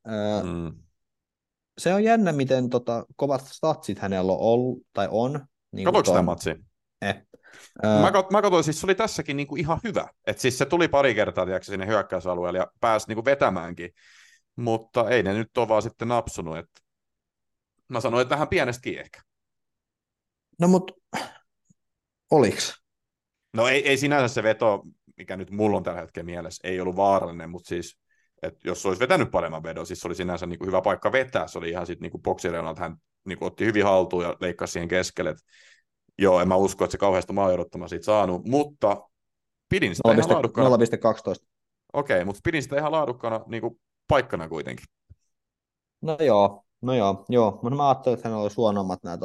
Se on jännä, miten kovat statsit hänellä on ollut, tai on. Niin Katoiko tämä matsi? Mä katsoin, siis se oli tässäkin niinku ihan hyvä. Et siis se tuli pari kertaa tiedätkö, sinne hyökkäysalueelle ja pääsi niinku vetämäänkin. Mutta ei ne nyt ole vaan sitten napsunut. Et mä sanoin, että vähän pienestäkin ehkä. No mut, oliks? No ei sinänsä se veto, mikä nyt mulla on tällä hetkellä mielessä, ei ollut vaarallinen, mutta siis, että jos se olisi vetänyt paremman vedon, siis se oli sinänsä niinku hyvä paikka vetää. Se oli ihan sitten niinku boksireunalta, hän niinku otti hyvin haltuun ja leikkasi siihen keskelle. Joo, en mä usko, että se kauheasta maajodottomaa siitä saanut, mutta pidin sitä ihan laadukkaana. 0,12. Okei, mutta pidin sitä ihan laadukkaana niin kuin paikkana kuitenkin. No joo. Mutta mä ajattelin, että hän oli huonommat nämä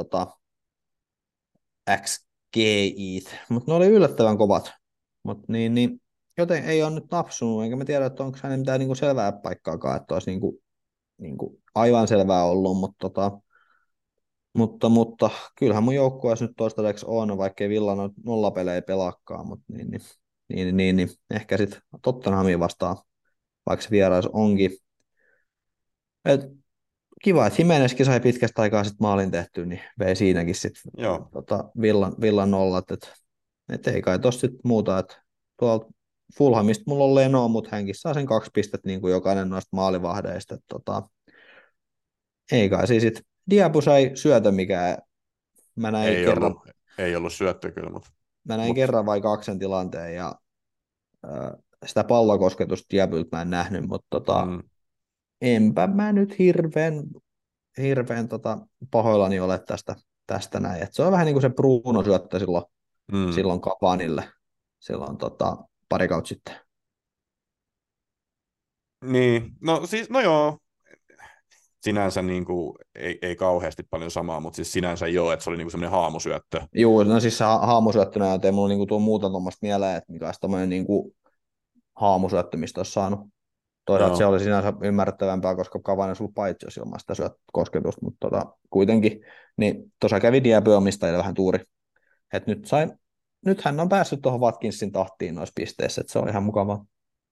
XGIt, mutta ne oli yllättävän kovat. Mutta niin, joten ei ole nyt napsunut, enkä mä tiedä, että onko hänen mitään niinku selvää paikkaakaan, että olisi niinku aivan selvää ollut, mutta kyllähän mun joukkueessa nyt toistaiseksi on, vaikkei Villa nollapelejä pelaakaan, mutta niin, ehkä sitten Tottenhamia vastaan, vaikka se vierais onkin. Kiva, että Jimenezkin sai pitkästä aikaa sitten maalin tehtyä, niin vei siinäkin sitten Villan nollat, että ei kai tossa sitten muuta, että tuolta Fulhamista mulla on Leno, mutta hänkin saa sen 2 pistettä niin kuin jokainen noista maalivahdeista, ei kai siis sitten Diaby sai syötön, mikä mä näin ei ollut syöttö kyllä, mutta mä näin kerran vai 2 tilanteen ja sitä pallokosketusta Diabyltä mä en nähnyt, mutta enpä mä nyt hirveän pahoillani ole tästä näin. Et se on vähän niin kuin se Bruno syöttö silloin Cavanille silloin pari kautta sitten. Niin, no joo, sinänsä niin kuin, ei kauheasti paljon samaa, mutta siis sinänsä joo, että se oli niin kuin semmoinen haamusyöttö. Joo, no siis se haamusyöttönä, joten mulla niin tuo muuta tuommoista mieleen, että mikä olisi tämmöinen niin haamusyöttö, mistä olisi saanut. Toisaalta se oli sinänsä ymmärrettävämpää, koska Cavani olisi ollut paitsi, jos ilman sitä kosketusta, mutta kuitenkin, niin tuossa kävi Diaby omistajille vähän tuuri. Et nyt sai nyt hän on päässyt tuohon Watkinsin tahtiin noissa pisteissä, että se on ihan mukavaa.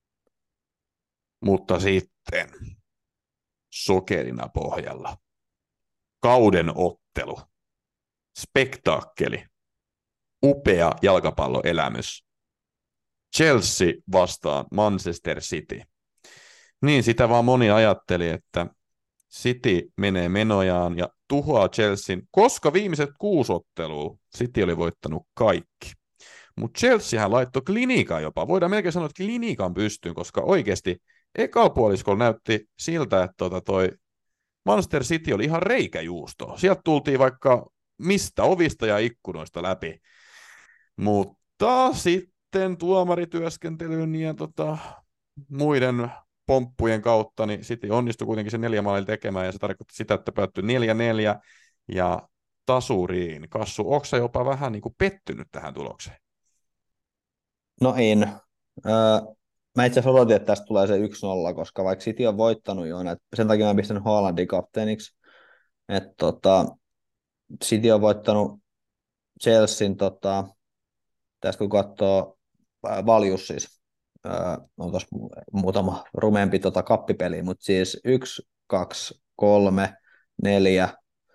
Mutta sitten sokerina pohjalla. Kauden ottelu. Spektaakkeli. Upea jalkapalloelämys. Chelsea vastaan Manchester City. Niin sitä vaan moni ajatteli, että City menee menojaan ja tuhoaa Chelsean, koska viimeiset 6 ottelua City oli voittanut kaikki. Mutta Chelseahän laittoi klinikan jopa. Voidaan melkein sanoa, että klinikan pystyyn, koska oikeasti ekalla puoliskolla näytti siltä, että toi Manchester City oli ihan reikäjuusto. Sieltä tultiin vaikka mistä ovista ja ikkunoista läpi. Mutta sitten tuomarityöskentelyn ja muiden pomppujen kautta, niin City onnistui kuitenkin sen 4 maalilla tekemään, ja se tarkoitti sitä, että päättyi 4-4, ja tasuriin. Kassu, onko sä jopa vähän niin kuin pettynyt tähän tulokseen? No en. Mä itse asiassa odotin, että tästä tulee se 1-0, koska vaikka City on voittanut jo, sen takia mä pistän Haalandin kapteeniksi, että City on voittanut Chelsean, tässä kun katsoo Valjus siis, on tuossa muutama rumeampi kappipeli, mutta siis 1, 2, 3, 4,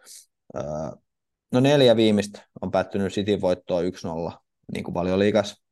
no 4 viimeistä on päättynyt Cityn voittoon 1-0, niin kuin Valioliigassa.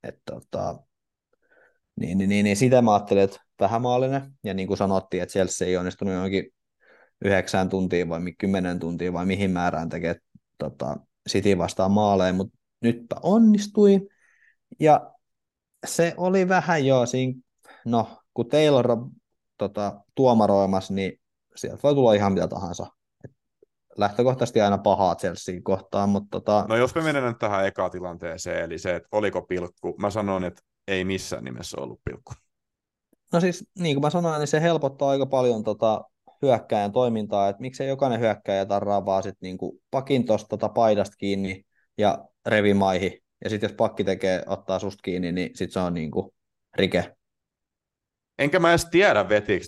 Niin sitä mä ajattelin, että vähämaallinen, ja niin kuin sanottiin, että Chelsea ei onnistunut johonkin 9 tuntia vai 10 tuntia vai mihin määrään tekee City vastaan maaleja, mutta nytpä onnistui, ja se oli vähän jo siinä, no kun Taylor tuomaroimassa, niin sieltä voi tulla ihan mitä tahansa. Lähtökohtaisesti aina pahaa Chelsea kohtaan, mutta No jos me mennään nyt tähän ekaan tilanteeseen, eli se, että oliko pilkku, mä sanon, että ei missään nimessä ollut pilkku. No siis, niin kuin mä sanoin, niin se helpottaa aika paljon hyökkääjän toimintaa, että miksei jokainen hyökkääjä tarraa vaan sit niinku pakin tuosta paidasta kiinni ja revi maihin, ja sitten jos pakki ottaa susta kiinni, niin sitten se on niinku rike. Enkä mä edes tiedä vetiksi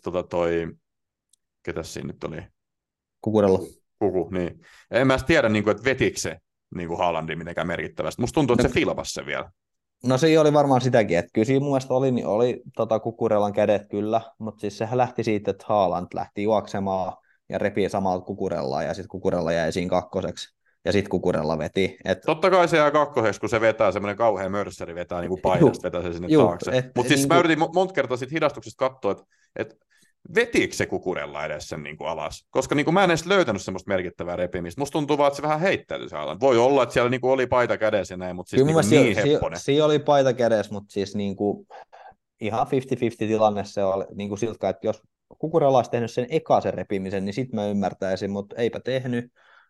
ketäs siinä nyt oli? Kukurella. Kuku, niin. En mä edes tiedä, että vetikö se Haalandin mitenkään merkittävästi. Musta tuntuu, että se filmasi se vielä. No se oli varmaan sitäkin, että kyllä siinä mun mielestä oli Kukurellan kädet kyllä, mutta siis sehän lähti siitä, että Haaland lähti juoksemaan ja repii samalta Kukurellaa, ja sitten Kukurella jäi siinä kakkoseksi, ja sitten Kukurella veti. Totta kai se jää kakkoseksi, kun se vetää, semmoinen kauhea mörssäri vetää niin kuin paidasta, vetää se sinne taakse. Mutta siis mä yritin monta kertaa siitä hidastuksesta katsoa, että vetikö se Kukurella edes sen niin kuin alas? Koska niin kuin mä en edes löytänyt semmoista merkittävää repimistä. Musta tuntuu vaan, että se vähän heittäytyi se alan. Voi olla, että siellä niin kuin oli paita kädessä ja näin, mutta siis niin hepponen. Siinä oli paita kädessä, mutta siis niin kuin ihan 50-50 tilanne se oli niin kuin siltä, että jos Kukurella olisi tehnyt sen ekaisen repimisen, niin sitten mä ymmärtäisin, mutta eipä tehnyt.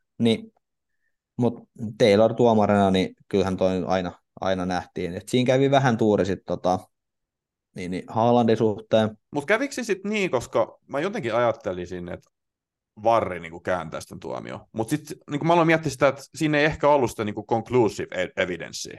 Mutta Taylor tuomarina, niin kyllähän toi aina nähtiin. Et siinä kävi vähän tuuri sitten niin Haalandin suhteen. Mutta kävikö se sitten niin, koska mä jotenkin ajattelisin, että VAR niin kääntää sitten tuomioon. Mutta sitten niin mä aloin miettiä sitä, että siinä ei ehkä ollut sitä niin conclusive evidenssiä.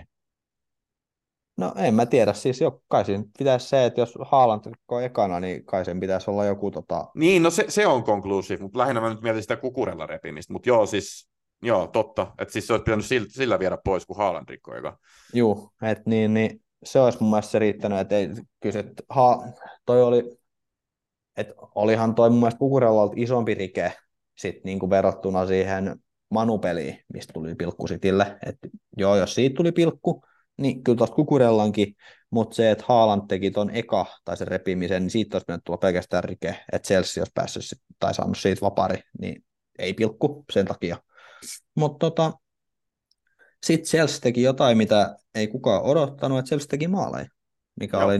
No en mä tiedä, siis kai siinä pitäisi se, että jos Haaland rikkoo ekana, niin kai sen pitäisi olla joku Niin, no se on conclusive, mutta lähinnä mä nyt mietin sitä Kukurella repimistä, mutta joo, totta, että siis se olisi pitänyt sillä viedä pois, kun Haaland rikkoo eka. Juu, että niin se olisi mun mielestä se riittänyt, että ei kyllä, että toi oli, että olihan toi mun mielestä Kukurella isompi rike sit niinku verrattuna siihen Manu-peliin, mistä tuli pilkku Citylle, että joo, jos siitä tuli pilkku, niin kyllä tuosta Kukurellankin, mutta se, että Haaland teki ton tai sen repimisen, niin siitä olisi pitänyt tulla pelkästään rike, että Chelsea olisi päässyt tai saanut siitä vapari, niin ei pilkku sen takia. Mutta sitten Chelsea teki jotain, mitä ei kukaan odottanut, että Chelsea teki maaleja, mikä oli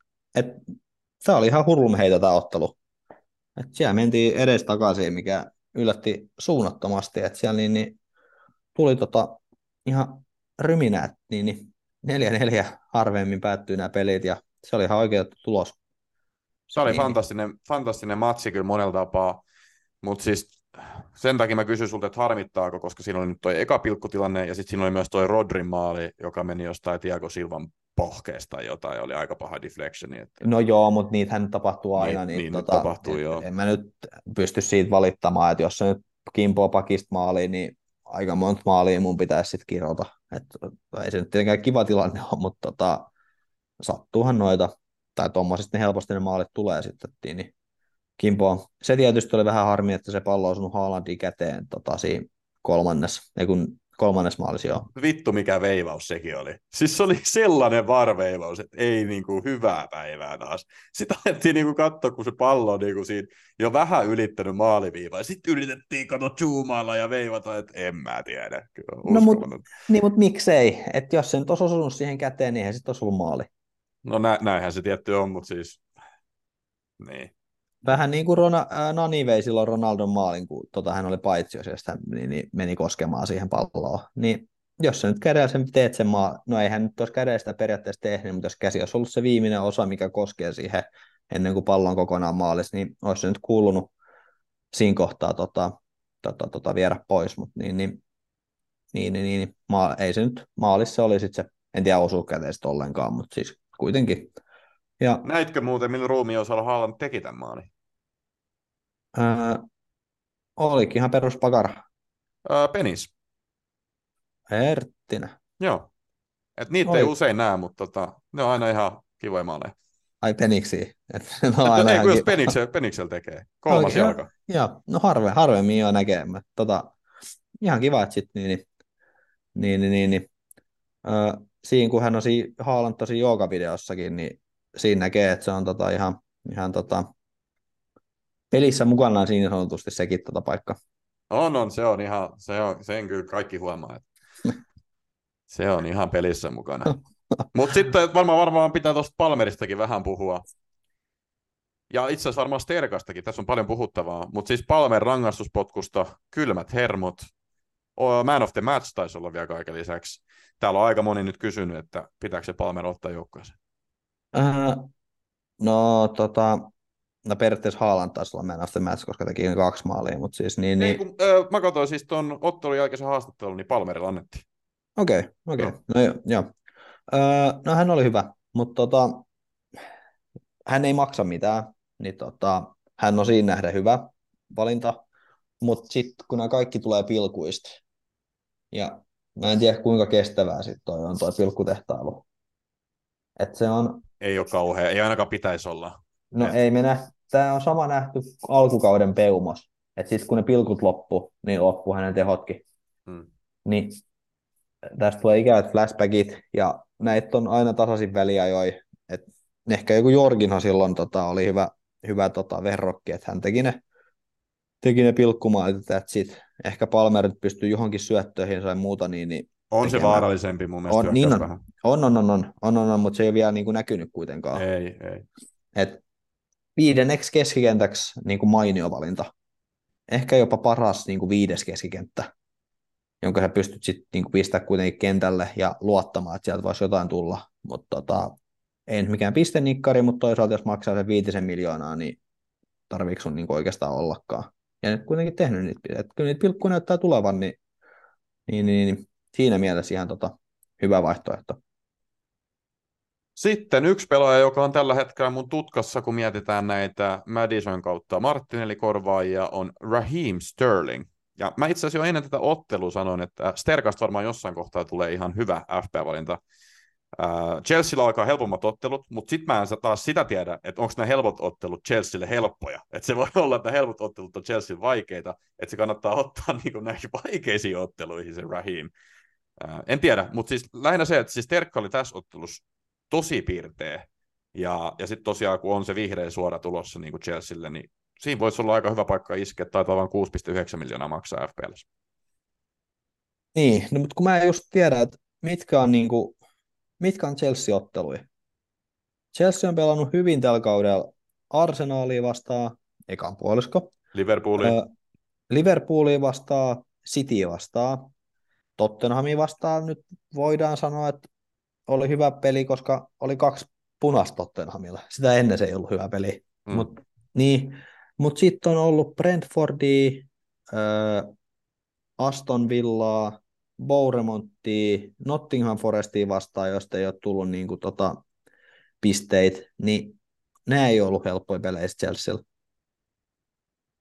tämä oli ihan hurlumheitä tämä ottelu. Et siellä mentiin edes takaisin, mikä yllätti suunnattomasti, että siellä tuli ihan ryminää, niin 4-4 harvemmin päättyi nämä pelit, ja se oli ihan oikea tulos. Se oli fantastinen matsi kyllä monella tapaa, mutta siis sen takia mä kysyin sulta, että harmittaako, koska siinä oli nyt toi eka pilkkutilanne, ja sitten siinä oli myös toi Rodrin maali, joka meni jostain Thiago Silvan pohkeesta tai jotain, ja oli aika paha deflectioni. No joo, mutta niitähän tapahtuu aina. Niin tapahtuu, joo. En mä nyt pysty siitä valittamaan, että jos se nyt kimpoo pakista maaliin, niin aika monta maalia mun pitäisi sitten kirjoita. Ei se nyt tietenkään kiva tilanne ole, mutta sattuuhan noita, tai tuommoisista ne helposti ne maalit tulee sitten, niin Kimpo. Se tietysti oli vähän harmi, että se pallo on osunut Haalandin käteen siinä kolmannes maalissa joo. Vittu mikä veivaus sekin oli. Siis se oli sellainen varveivaus, että ei niinku hyvää päivää taas. Sitten alettiin niinku katsoa, kun se pallo on niinku siinä jo vähän ylittänyt maaliviivaa. Ja sitten yritettiin zoomailla ja veivata, että en mä tiedä. No mutta miksei? Että jos se nyt olisi osunut siihen käteen, niin eihän sitten olisi ollut maali. No näinhän se tietty on, mutta siis niin. Vähän niin kuin Nani vei silloin Ronaldon maalin, kun hän oli paitsiossa ja sitä niin meni koskemaan siihen palloon. Niin jos sä nyt kädellä sen teet sen no eihän nyt olisi kädellä sitä periaatteessa tehnyt, mutta jos käsi olisi ollut se viimeinen osa, mikä koskee siihen ennen kuin pallo on kokonaan maalissa, niin olisi se nyt kuulunut siinä kohtaa viedä pois, mutta ei se nyt maalissa oli sitten se, en tiedä osuuko käteistä ollenkaan, mutta siis kuitenkin. Ja, näitkö muuten, millä ruumiin-osalla Haaland teki tämän maalin? Olikin ihan peruspakara. Penis. Herttinä. Joo. Et niitä ei usein näe, mutta ne on aina ihan kivoja maaleja. Ai peniksi. Ei kun jos peniksellä tekee. Kolmas jalka. Joo, no harvemmin jo näkee. Ihan kiva, että sitten siinä kun hän on Haaland tosi joogavideossakin, niin siinä näkee, että se on ihan pelissä mukana siinä sanotusti sekin paikka. On, se on ihan, sen kyllä kaikki huomaa, että se on ihan pelissä mukana. Mutta sitten varmaan pitää tuosta Palmeristakin vähän puhua. Ja itse asiassa varmaan Sterkastakin, tässä on paljon puhuttavaa. Mutta siis Palmer rangaistuspotkusta, kylmät hermot, man of the match taisi olla vielä kaiken lisäksi. Täällä on aika moni nyt kysynyt, että pitääkö se Palmer ottaa joukkueeseen. No periaatteessa Haaland taisi olla man of the match, koska teki 2 maalia, mutta siis mä katsoin siis tuon ottelun jälkeisen haastattelun, niin Palmerilla annettiin. Okei. No joo. No hän oli hyvä, mutta hän ei maksa mitään, niin hän on siinä nähden hyvä valinta, mutta sitten kun nämä kaikki tulee pilkuista, ja mä en tiedä kuinka kestävää sitten on toi pilkkutehtailu. Et se on... Ei ole kauhea, ei ainakaan pitäisi olla. No ei mennä. Tämä on sama nähty alkukauden peumos. Että sitten kun ne pilkut loppu, niin loppu hänen tehotkin. Niin tästä tulee ikävät flashbackit, ja näitä on aina tasaisin väliajoin. Et ehkä joku Jorginhan silloin oli hyvä verrokki, että hän teki ne pilkkumaalit, että sit ehkä Palmer pystyy johonkin syöttöihin tai muuta. Niin on se vaarallisempi mun mielestä. On, mutta se ei ole vielä niin kuin näkynyt kuitenkaan. Ei. Et 5. keskikentäksi niin kuin mainio valinta. Ehkä jopa paras niin kuin 5. keskikenttä, jonka sä pystyt sitten niin kuin pistämään kuitenkin kentälle ja luottamaan, että sieltä voisi jotain tulla. Mutta ei nyt mikään pistenikkari, mutta toisaalta jos maksaa sen 5 miljoonaa, niin tarviiko sun niin kuin oikeastaan ollakaan. Ja nyt kuitenkin tehnyt niitä. Kyllä niitä pilkkuja näyttää tulevan, niin siinä mielessä ihan hyvä vaihtoehto. Sitten yksi pelaaja, joka on tällä hetkellä mun tutkassa, kun mietitään näitä Madison kautta Martinelli-korvaajia, on Raheem Sterling. Ja mä itse asiassa jo ennen tätä ottelua sanoin, että Sterkasta varmaan jossain kohtaa tulee ihan hyvä FP-valinta. Chelsealla alkaa helpommat ottelut, mutta sitten mä en taas sitä tiedä, että onko nämä helpot ottelut Chelsealle helppoja. Että se voi olla, että helpot ottelut on Chelsealle vaikeita, että se kannattaa ottaa niinku näihin vaikeisiin otteluihin se Raheem. En tiedä, mutta siis lähinnä se, että siis Sterkka oli tässä ottelussa tosi piirteä. Ja sitten tosiaan, kun on se vihreä suora tulossa niin kuin Chelsealle, niin siinä voisi olla aika hyvä paikka iskeä, taitaa vain 6,9 miljoonaa maksaa FPL:ssä. Niin, no, mutta kun mä en just tiedä, että mitkä on Chelsea-otteluja. Chelsea on pelannut hyvin tällä kaudella Arsenalia vastaan, ekan puolisko. Liverpoolia vastaan, Cityä vastaan. Tottenhamia vastaan nyt voidaan sanoa, että oli hyvä peli, koska oli 2 punaista Tottenhamilla. Sitä ennen se ei ollut hyvä peli. Mutta sitten on ollut Brentfordia, Aston Villaa, Bournemouttia, Nottingham Forestia vastaan, josta ei ole tullut niinku pisteitä, niin nämä ei ollut helppoja pelejä Chelsealla.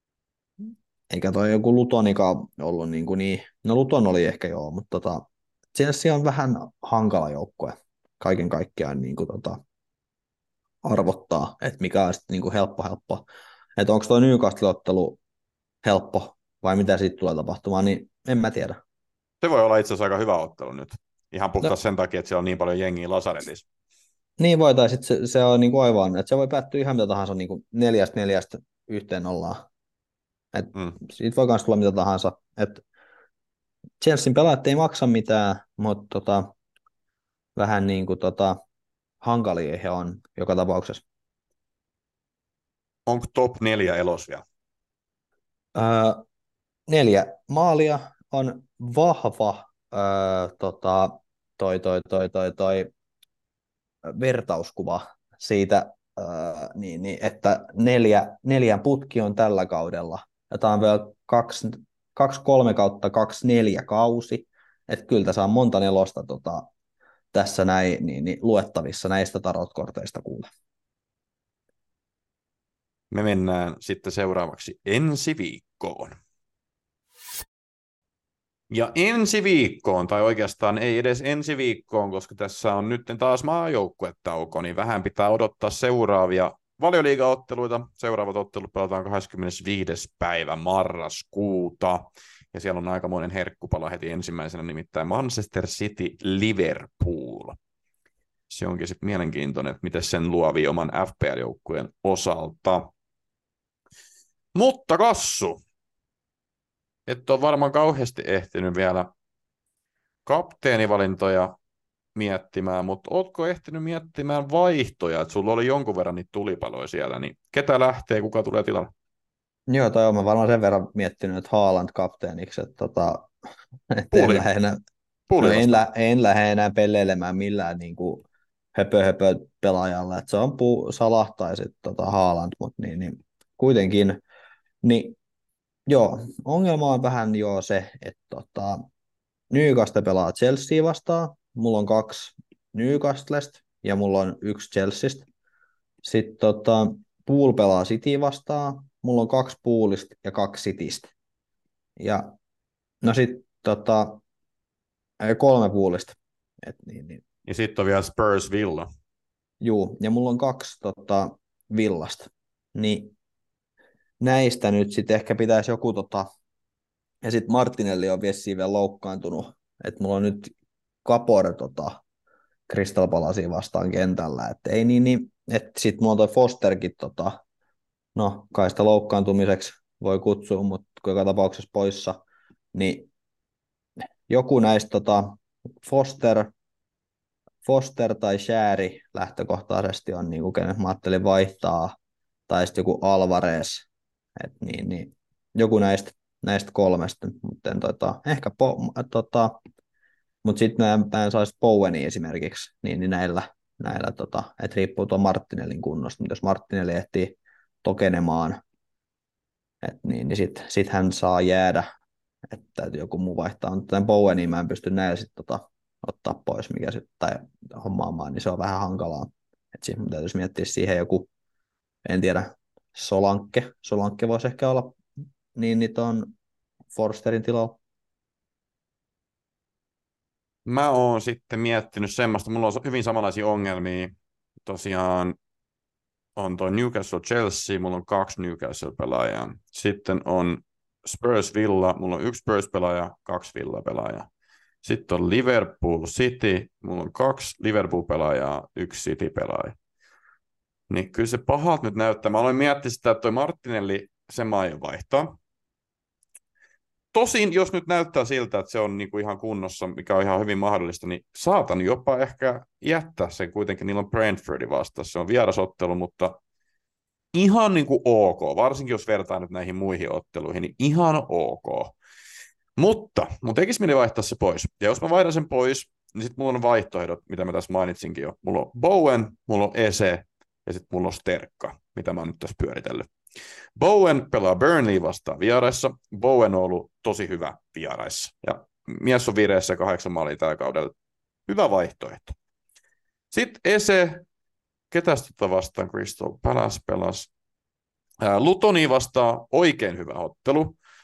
Eikä toi joku Lutonikaan ollut niin. No Luton oli ehkä joo, mutta Chelsea on vähän hankala joukkue kaiken kaikkiaan niin kuin, arvottaa, että mikä on sitten niin kuin helppo. Että onko tuo Newcastle-ottelu helppo vai mitä siitä tulee tapahtumaan, niin en mä tiedä. Se voi olla itse asiassa aika hyvä ottelu nyt. Ihan puhtaasti No, sen takia, että siellä on niin paljon jengiä lasaretissa. niin voi, tai sitten se on niin kuin oivaan, että se voi päättyä ihan mitä tahansa niin kuin 4-4 yhteen ollaan. Et siitä voi myös tulla mitä tahansa. Et Chelsean pelaajat ei maksa mitään, mutta vähän niin kuin hankalia he on joka tapauksessa. Onko top 4 elos vielä? Öö, 4 maalia on vahva toi vertauskuva siitä, että neljän putki on tällä kaudella. Ja tämä on vielä 2-3 kautta 2-4 kausi. Että kyllä tässä on monta nelosta tässä näin luettavissa näistä tarotkorteista kuule. Me mennään sitten seuraavaksi ensi viikkoon. Ja ensi viikkoon, tai oikeastaan ei edes ensi viikkoon, koska tässä on nyt taas maajoukkuetauko, niin vähän pitää odottaa seuraavia Valioliiga-otteluita. Seuraavat ottelut pelataan 25. päivä marraskuuta. Ja siellä on aikamoinen herkkupala heti ensimmäisenä, nimittäin Manchester City Liverpool. Se onkin sitten mielenkiintoinen, että miten sen luovii oman FPL-joukkueen osalta. Mutta Kassu, et ole varmaan kauheasti ehtinyt vielä kapteenivalintoja miettimään, mutta ootko ehtinyt miettimään vaihtoja, että sulla oli jonkun verran niitä tulipaloja siellä, niin ketä lähtee, kuka tulee tilalle? Joo, toi on mä varmaan sen verran miettinyt, että Haaland kapteeniksi, että et en lähde enää, en lähde enää pelleilemään millään niin kuin höpö pelaajalle, että se on Salah tai sitten Haaland, mutta niin, kuitenkin, niin joo, ongelma on vähän jo se, että Newcastle pelaa Chelsea vastaan, mulla on 2 Newcastlesta ja mulla on 1 Chelseastä. Sitten Pool pelaa City vastaan, mulla on 2 Poolista ja 2 Citystä. Ja no sitten 3 Poolista. Niin. Ja sitten on vielä Spurs Villa. Juu, ja mulla on 2 Villasta. Niin näistä nyt sitten ehkä pitäisi joku ja sitten Martinelli on vissiin vielä loukkaantunut. Että mulla on nyt Kapore Crystal Palacea vastaan kentällä. Että ei niin että sitten mulla on toi Fosterkin no kai sitä loukkaantumiseksi voi kutsua, mutta joka tapauksessa poissa, niin joku näistä Foster tai Shääri lähtökohtaisesti on niin kuin kenet mä ajattelin vaihtaa, tai sitten joku Alvarez, niin, joku näistä 3, mutta ehkä mutta sitten mä en saisi Bowenia esimerkiksi, niin näillä että riippuu tuon Martinellin kunnosta, mutta jos Martinelli ehtii tokenemaan, niin sit hän saa jäädä, että täytyy joku muu vaihtaa, mutta tämän Bowenia mä en pysty näillä sitten ottaa pois, mikä sit, tai hommaamaan, niin se on vähän hankalaa, että siinä täytyisi miettiä siihen joku, en tiedä, Solanke voisi ehkä olla niin tuon Forsterin tilalla. Mä oon sitten miettinyt semmoista, mulla on hyvin samanlaisia ongelmia. Tosiaan on toi Newcastle Chelsea, mulla on 2 Newcastle-pelaajaa. Sitten on Spurs Villa, mulla on 1 Spurs-pelaaja, 2 Villa-pelaajaa. Sitten on Liverpool City, mulla on 2 Liverpool-pelaajaa, 1 City-pelaaja. Niin kyllä se pahalta nyt näyttää. Mä aloin miettiä sitä, että toi Martinelli, sen mä aion vaihtaa. Tosin, jos nyt näyttää siltä, että se on niinku ihan kunnossa, mikä on ihan hyvin mahdollista, niin saatan jopa ehkä jättää sen kuitenkin. Niillä on Brentfordi vasta. Se on vierasottelu, mutta ihan niinku ok. Varsinkin jos vertaa nyt näihin muihin otteluihin, niin ihan ok. Mutta mun tekisi mieli vaihtaa se pois. Ja jos mä vaihdan sen pois, niin sitten mulla on vaihtoehdot, mitä mä tässä mainitsinkin jo. Mulla on Bowen, mulla on Ese ja sitten mulla on Sterkka, mitä mä oon nyt tässä pyöritellyt. Bowen pelaa Burnley vastaan vieraissa. Bowen on ollut tosi hyvä vieraissa. Ja mies on vireessä 8 maalia tällä kaudella. Hyvä vaihtoehto. Sitten Ese, ketäs vastaan Crystal Palace pelasi. Lutoni vastaan oikein hyvä ottelu.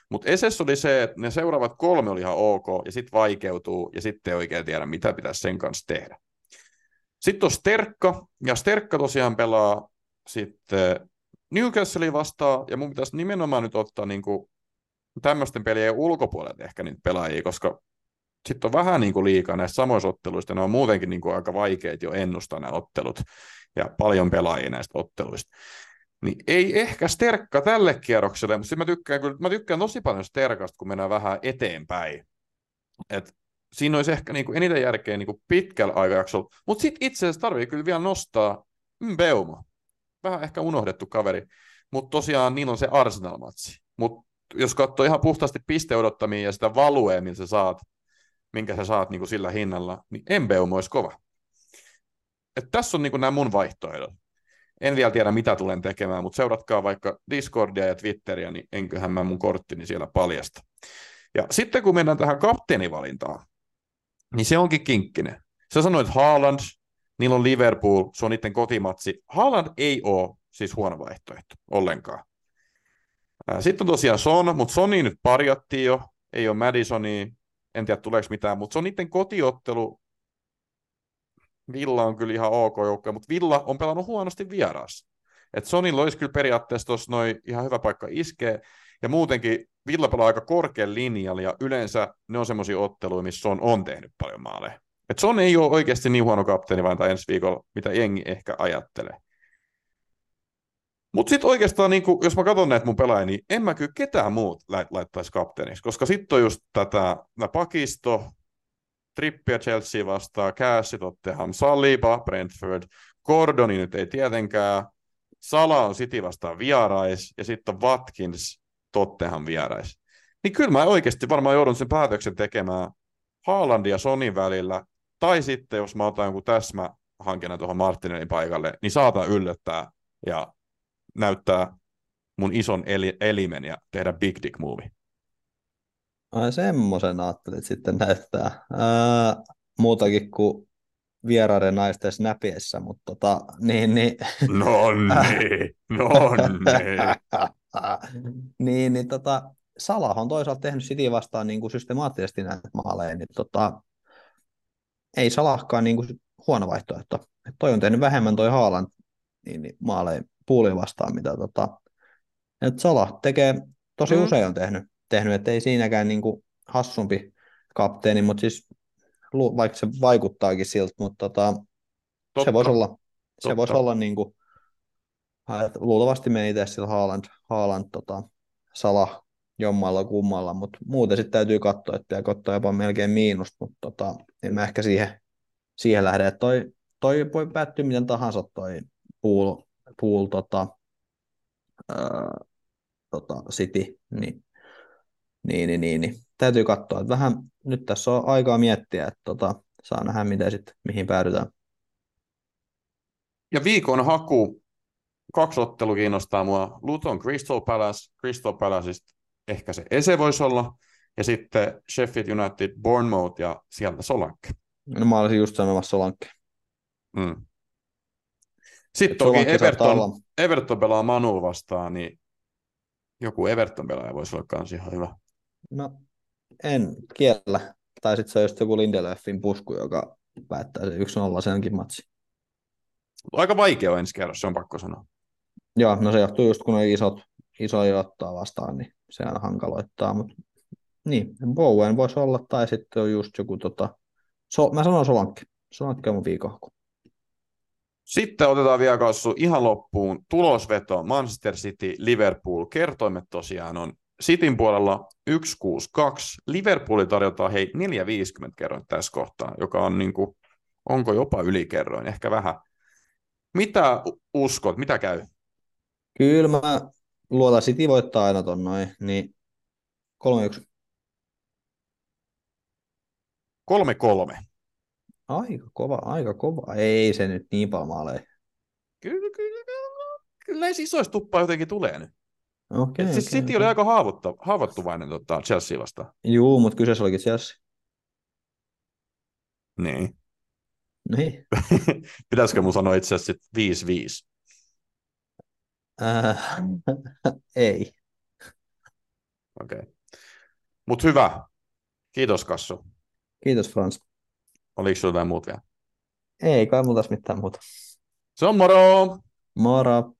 Mutta Eses oli se, että ne seuraavat 3 oli ihan ok, ja sitten vaikeutuu, ja sitten ei oikein tiedä, mitä pitäisi sen kanssa tehdä. Sitten on Sterkka, ja Sterkka tosiaan pelaa sitten Newcastlea vastaan, ja mun pitäisi nimenomaan nyt ottaa niinku tämmöisten pelien ulkopuolelta ehkä niitä pelaajia, koska sitten on vähän niinku liikaa näistä samoista otteluista, ne on muutenkin niinku aika vaikeita jo ennustaa nämä ottelut, ja paljon pelaajia näistä otteluista. Niin ei ehkä Sterkka tälle kierrokselle, mutta mä tykkään tosi paljon Sterkasta, kun mennään vähän eteenpäin. Et siinä olisi ehkä niinku eniten järkeä niinku pitkällä aikajaksolla, mutta sitten itse asiassa tarvii kyllä vielä nostaa Mbeumo. Vähän ehkä unohdettu kaveri, mutta tosiaan niillä on se Arsenal-matsi. Mutta jos katsoo ihan puhtaasti pisteodottamia ja sitä valuea, minkä sä saat niinku sillä hinnalla, niin Mbeumo olisi kova. Et tässä on niinku nämä mun vaihtoehdot. En vielä tiedä, mitä tulen tekemään, mutta seuratkaa vaikka Discordia ja Twitteriä, niin enköhän mä mun korttini siellä paljasta. Ja sitten kun mennään tähän kapteenivalintaan, niin se onkin kinkkinen. Sä sanoit Haaland, niillä on Liverpool, se on niiden kotimatsi. Haaland ei ole siis huono vaihtoehto ollenkaan. Sitten on tosiaan Son, mutta Soni nyt parjattiin jo, ei ole Madisonia, en tiedä tuleeko mitään, mutta se on niiden kotiottelu. Villa on kyllä ihan ok joukkoja, mutta Villa on pelannut huonosti vieraassa. Että Sonilla olisi kyllä periaatteessa tuossa ihan hyvä paikka iskeä, ja muutenkin Villa pelaa aika korkean linjalla, ja yleensä ne on semmoisia otteluja, missä Son on tehnyt paljon maaleja. Että Son ei ole oikeasti niin huono kapteeni vaan ensi viikolla, mitä jengi ehkä ajattelee. Mutta sitten oikeastaan, niin jos mä katson näitä mun pelaajia, niin en mä kyllä ketään muut laittaisi kapteeniksi, koska sitten on just tätä pakisto, Trippiä Chelsea vastaan, Cassie Tottenham, Saliba, Brentford, Gordoni nyt ei tietenkään, Salah on City vastaan vierais, ja sitten on Watkins Tottenham vierais. Niin kyllä mä oikeasti varmaan joudun sen päätöksen tekemään Haalandin ja Sonin välillä, tai sitten jos mä otan jonkun täsmähankinnan tuohon Martinellin paikalle, niin saatan yllättää ja näyttää mun ison elimen ja tehdä big dick movie. Ai semmoisen ajattelit sitten näyttää. Muutakin kuin vieraiden naisten snäpiessä, mutta niin. Niin, Salah on toisaalta tehnyt City vastaan niin kuin systemaattisesti näitä maaleja, niin ei Salahkaan niin kuin huono vaihtoehto. Et toi on tehnyt vähemmän toi Haaland niin maaleja puuliin vastaan, mitä et Salah tekee, tosi usein on tehnyt, että ei siinäkään niin kuin hassumpi kapteeni, mutta siis vaikka se vaikuttaakin siltä, mutta se voisi olla niin kuin, luultavasti meni itse sillä Haaland Salah jommalla kummalla, mutta muuten sitten täytyy katsoa, että pitää ottaa jopa melkein miinusta, mutta en mä ehkä siihen lähde, että toi voi päättyä miten tahansa toi pool City, niin. Täytyy katsoa, että vähän nyt tässä on aikaa miettiä, että saa nähdä mihin päädytään. Ja viikon haku, 2 ottelua kiinnostaa mua. Luton Crystal Palaceista ehkä se Ese voisi olla, ja sitten Sheffield United Bournemouth ja sieltä Solanke. No mä olisin just sanomassa Solanke. Sitten toki Everton pelaa Manu vastaan, niin joku Everton-pelaaja voisi olla kans ihan hyvä. No, en kiellä. Tai sitten se on just joku Lindelöfin pusku, joka päättää se 1-0 senkin matsi. Aika vaikea on ensi kerrassa, se on pakko sanoa. Joo, no se johtuu just kun on isoja ottaa vastaan, niin se aina hankaloittaa. Mutta niin, Bowen voisi olla, tai sitten on just joku mä sanon Solanke. Solanke on mun viikon. Sitten otetaan vielä kasvu ihan loppuun. Tulosveto, Manchester City, Liverpool. Kertoimet tosiaan on Cityn puolella 1,62. Liverpooli tarjotaan 4,50 kerroin tässä kohtaa, joka on onko jopa ylikerroin, ehkä vähän. Mitä uskot, mitä käy? Kyllä mä luotan, City voittaa aina ton noin, niin 3-1. 3-3. Aika kova. Ei se nyt niin paljon maaleja. Kyllä näissä isoissa tuppaa jotenkin tulee nyt. Okay, siis City oli aika haavoittuvainen Chelsea vastaan. Juu, mutta kyseessä olikin Chelsea. Niin. Pitäisikö mun sanoa itse asiassa 5-5? Ei. Okei. Mutta hyvä. Kiitos Kassu. Kiitos Frans. Oliko sinulla jotain muut vielä? Ei kai mulla tässä mitään muuta. Se on moro! Moro!